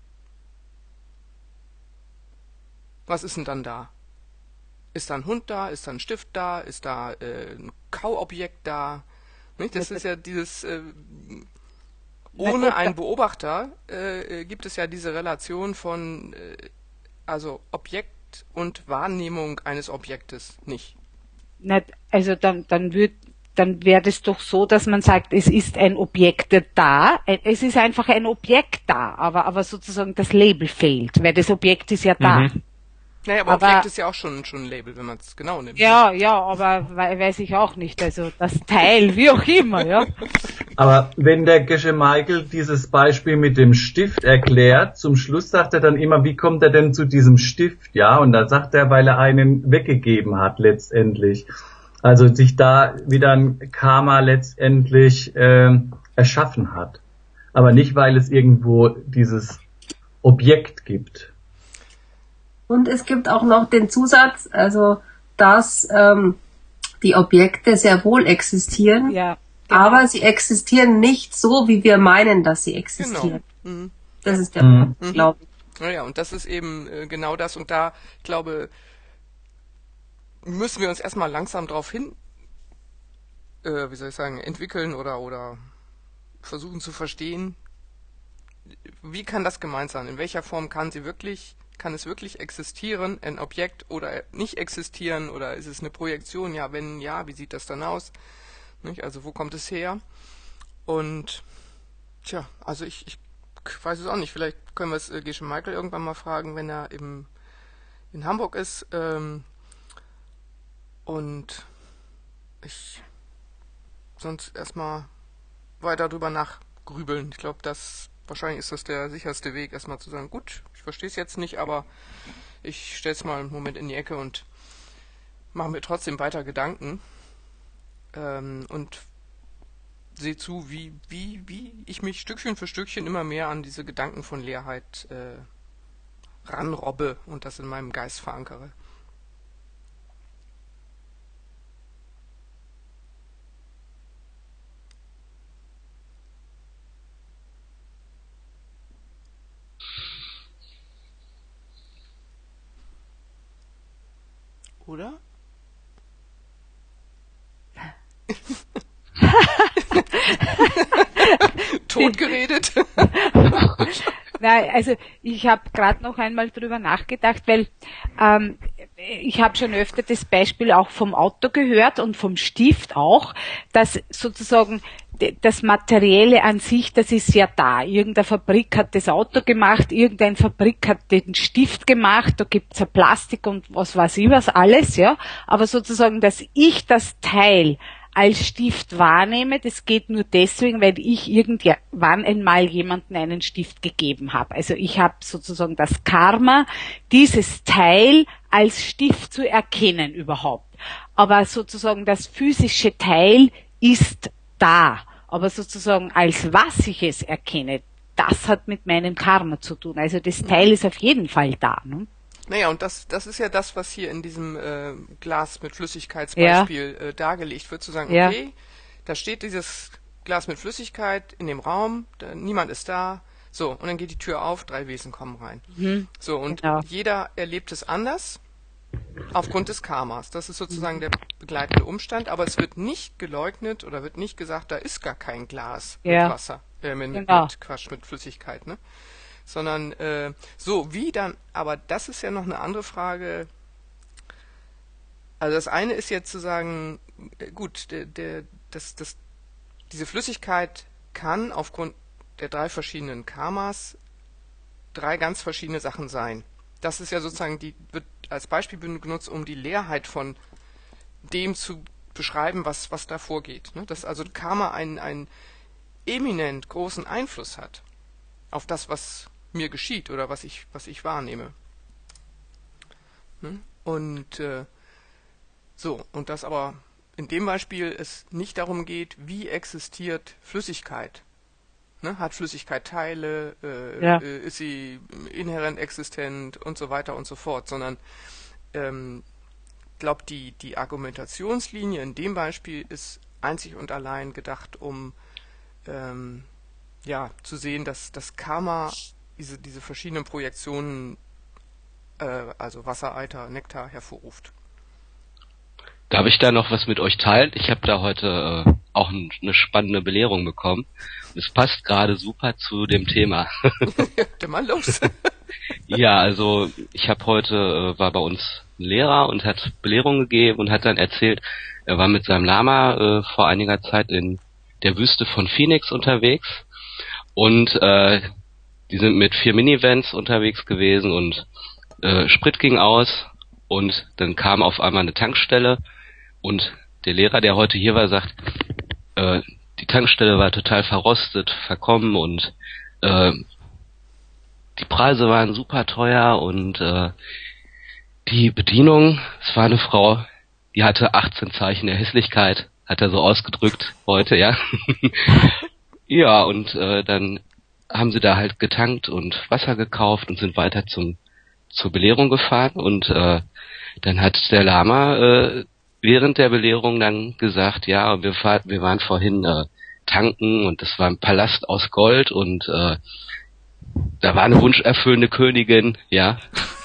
Was ist denn dann da? Ist da ein Hund da? Ist da ein Stift da? Ist da äh, ein Kauobjekt da? Nicht? Das ist ja dieses, äh, ohne einen Beobachter äh, gibt es ja diese Relation von, äh, also Objekt und Wahrnehmung eines Objektes nicht. Nicht, also dann, dann wird, dann wäre das doch so, dass man sagt, es ist ein Objekt da, es ist einfach ein Objekt da, aber, aber sozusagen das Label fehlt, weil das Objekt ist ja da. Mhm. Naja, aber, Aber- Objekt ist ja auch schon, schon ein Label, wenn man es genau nimmt. Ja, ja, aber wei- weiß ich auch nicht, also das Teil, wie auch immer, ja. Aber wenn der Geshe Michael dieses Beispiel mit dem Stift erklärt, zum Schluss sagt er dann immer, wie kommt er denn zu diesem Stift, ja? Und dann sagt er, weil er einen weggegeben hat letztendlich. Also sich da wieder ein Karma letztendlich äh, erschaffen hat. Aber nicht, weil es irgendwo dieses Objekt gibt. Und es gibt auch noch den Zusatz, also dass ähm, die Objekte sehr wohl existieren, Ja, aber sie existieren nicht so, wie wir meinen, dass sie Genau. existieren. Mhm. Das ist der Mhm. Punkt, glaube ich. Naja, und das ist eben äh, genau das. Und da, ich glaube, müssen wir uns erstmal langsam drauf hin, äh, wie soll ich sagen, entwickeln oder, oder versuchen zu verstehen, wie kann das gemeint sein? In welcher Form kann sie wirklich, kann es wirklich existieren, ein Objekt oder nicht existieren? Oder ist es eine Projektion? Ja, wenn ja, wie sieht das dann aus? Nicht? Also wo kommt es her? Und tja, also ich, ich weiß es auch nicht. Vielleicht können wir es äh, Geshe Michael irgendwann mal fragen, wenn er im, in Hamburg ist. Ähm, und ich sonst erstmal weiter drüber nachgrübeln. Ich glaube, das wahrscheinlich ist das der sicherste Weg, erstmal zu sagen, gut, ich verstehe es jetzt nicht, aber ich stelle es mal einen Moment in die Ecke und mache mir trotzdem weiter Gedanken ähm, und sehe zu, wie, wie, wie ich mich Stückchen für Stückchen immer mehr an diese Gedanken von Leerheit äh, ranrobbe und das in meinem Geist verankere. Oder? Totgeredet? Nein, also ich habe gerade noch einmal drüber nachgedacht, weil ähm, ich habe schon öfter das Beispiel auch vom Auto gehört und vom Stift auch, dass sozusagen das Materielle an sich, das ist ja da. Irgendeine Fabrik hat das Auto gemacht, irgendeine Fabrik hat den Stift gemacht, da gibt's ja Plastik und was weiß ich was alles, ja. Aber sozusagen, dass ich das Teil als Stift wahrnehme, das geht nur deswegen, weil ich irgendwann einmal jemandem einen Stift gegeben habe. Also ich habe sozusagen das Karma, dieses Teil als Stift zu erkennen überhaupt. Aber sozusagen das physische Teil ist da. Aber sozusagen als was ich es erkenne, das hat mit meinem Karma zu tun. Also das Teil ist auf jeden Fall da. Ne? Naja, und das, das ist ja das, was hier in diesem äh, Glas mit Flüssigkeitsbeispiel ja. äh, dargelegt wird, zu sagen, ja. okay, da steht dieses Glas mit Flüssigkeit in dem Raum, da, niemand ist da, so, und dann geht die Tür auf, drei Wesen kommen rein. Mhm. So, und genau. jeder erlebt es anders, aufgrund des Karmas. Das ist sozusagen der begleitende Umstand, aber es wird nicht geleugnet oder wird nicht gesagt, da ist gar kein Glas ja. mit Wasser, äh, mit, genau. mit Quatsch, mit Flüssigkeit, ne? Sondern äh, so, wie dann, aber das ist ja noch eine andere Frage. Also das eine ist jetzt zu sagen, gut, der, der, das, das, diese Flüssigkeit kann aufgrund der drei verschiedenen Karmas drei ganz verschiedene Sachen sein. Das ist ja sozusagen, die wird als Beispiel benutzt, um die Leerheit von dem zu beschreiben, was, was da vorgeht. Ne? Dass also Karma einen, einen eminent großen Einfluss hat auf das, was mir geschieht oder was ich was ich wahrnehme. Hm? Und äh, so, und dass aber in dem Beispiel es nicht darum geht, wie existiert Flüssigkeit. Ne? Hat Flüssigkeit Teile, äh, ja. äh, ist sie inhärent existent und so weiter und so fort, sondern ähm, glaube die die Argumentationslinie in dem Beispiel ist einzig und allein gedacht, um ähm, ja zu sehen, dass das Karma diese diese verschiedenen Projektionen, äh, also Wasser, Eiter, Nektar hervorruft. Darf ich da noch was mit euch teilen? Ich habe da heute äh, auch ein, eine spannende Belehrung bekommen. Es passt gerade super zu dem Thema. Dann mal los. Ja, also ich habe heute, äh, war bei uns ein Lehrer und hat Belehrung gegeben und hat dann erzählt, er war mit seinem Lama äh, vor einiger Zeit in der Wüste von Phoenix unterwegs und äh, die sind mit vier Minivans unterwegs gewesen und äh, Sprit ging aus und dann kam auf einmal eine Tankstelle und der Lehrer, der heute hier war, sagt, äh, die Tankstelle war total verrostet, verkommen und äh, die Preise waren super teuer und äh, die Bedienung, es war eine Frau, die hatte achtzehn Zeichen der Hässlichkeit, hat er so ausgedrückt heute, ja. Ja, und äh, dann haben sie da halt getankt und Wasser gekauft und sind weiter zum zur Belehrung gefahren und äh, dann hat der Lama äh, während der Belehrung dann gesagt, ja, wir, fahr, wir waren vorhin äh, tanken und das war ein Palast aus Gold und äh, da war eine wunscherfüllende Königin, ja.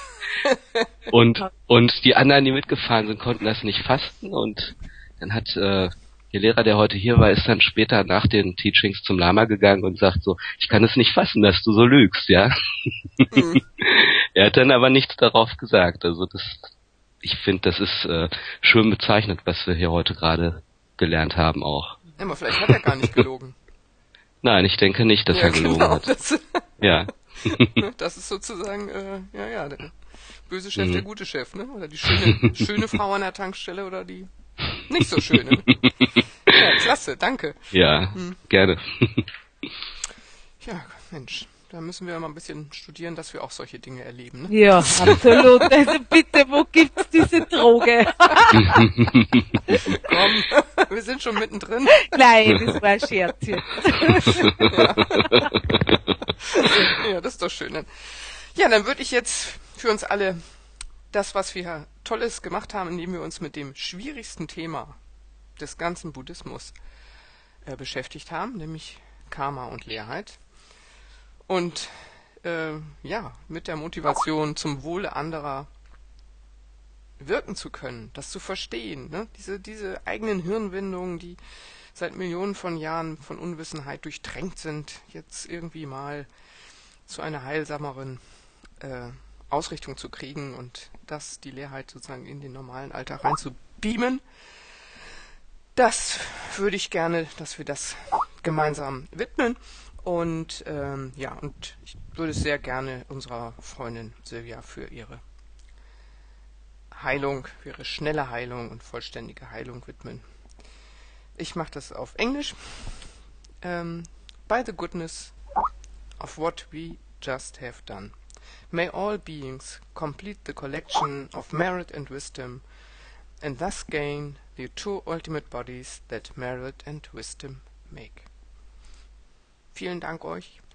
und und die anderen, die mitgefahren sind, konnten das nicht fassen und dann hat äh, der Lehrer, der heute hier war, ist dann später nach den Teachings zum Lama gegangen und sagt so, ich kann es nicht fassen, dass du so lügst, ja. Mhm. Er hat dann aber nichts darauf gesagt. Also das, ich finde, das ist äh, schön bezeichnet, was wir hier heute gerade gelernt haben auch. Ja, aber vielleicht hat er gar nicht gelogen. Nein, ich denke nicht, dass ja, er gelogen genau, hat. Das, ja. Das ist sozusagen, äh, ja, ja, der böse Chef, mhm. der gute Chef, ne? Oder die schöne, schöne Frau an der Tankstelle oder die nicht so schöne. Ne? Ja, klasse, danke. Ja, hm. gerne. Ja, Mensch, da müssen wir mal ein bisschen studieren, dass wir auch solche Dinge erleben. Ne? Ja, absolut. Also bitte, wo gibt's diese Droge? Komm, wir sind schon mittendrin. Nein, das war ein Scherz jetzt. Ja. Ja, das ist doch schön. Dann. Ja, dann würde ich jetzt für uns alle das, was wir Tolles gemacht haben, indem wir uns mit dem schwierigsten Thema des ganzen Buddhismus äh, beschäftigt haben, nämlich Karma und Leerheit. Und äh, ja, mit der Motivation, zum Wohle anderer wirken zu können, das zu verstehen, ne? Diese, diese eigenen Hirnwindungen, die seit Millionen von Jahren von Unwissenheit durchtränkt sind, jetzt irgendwie mal zu einer heilsameren äh, Ausrichtung zu kriegen und das, die Leerheit sozusagen in den normalen Alltag rein zu beamen. Das würde ich gerne, dass wir das gemeinsam widmen. Und ähm, ja, und ich würde es sehr gerne unserer Freundin Silvia für ihre Heilung, für ihre schnelle Heilung und vollständige Heilung widmen. Ich mache das auf Englisch. Um, by the goodness of what we just have done, may all beings complete the collection of merit and wisdom, and thus gain the two ultimate bodies that merit and wisdom make. Vielen Dank euch.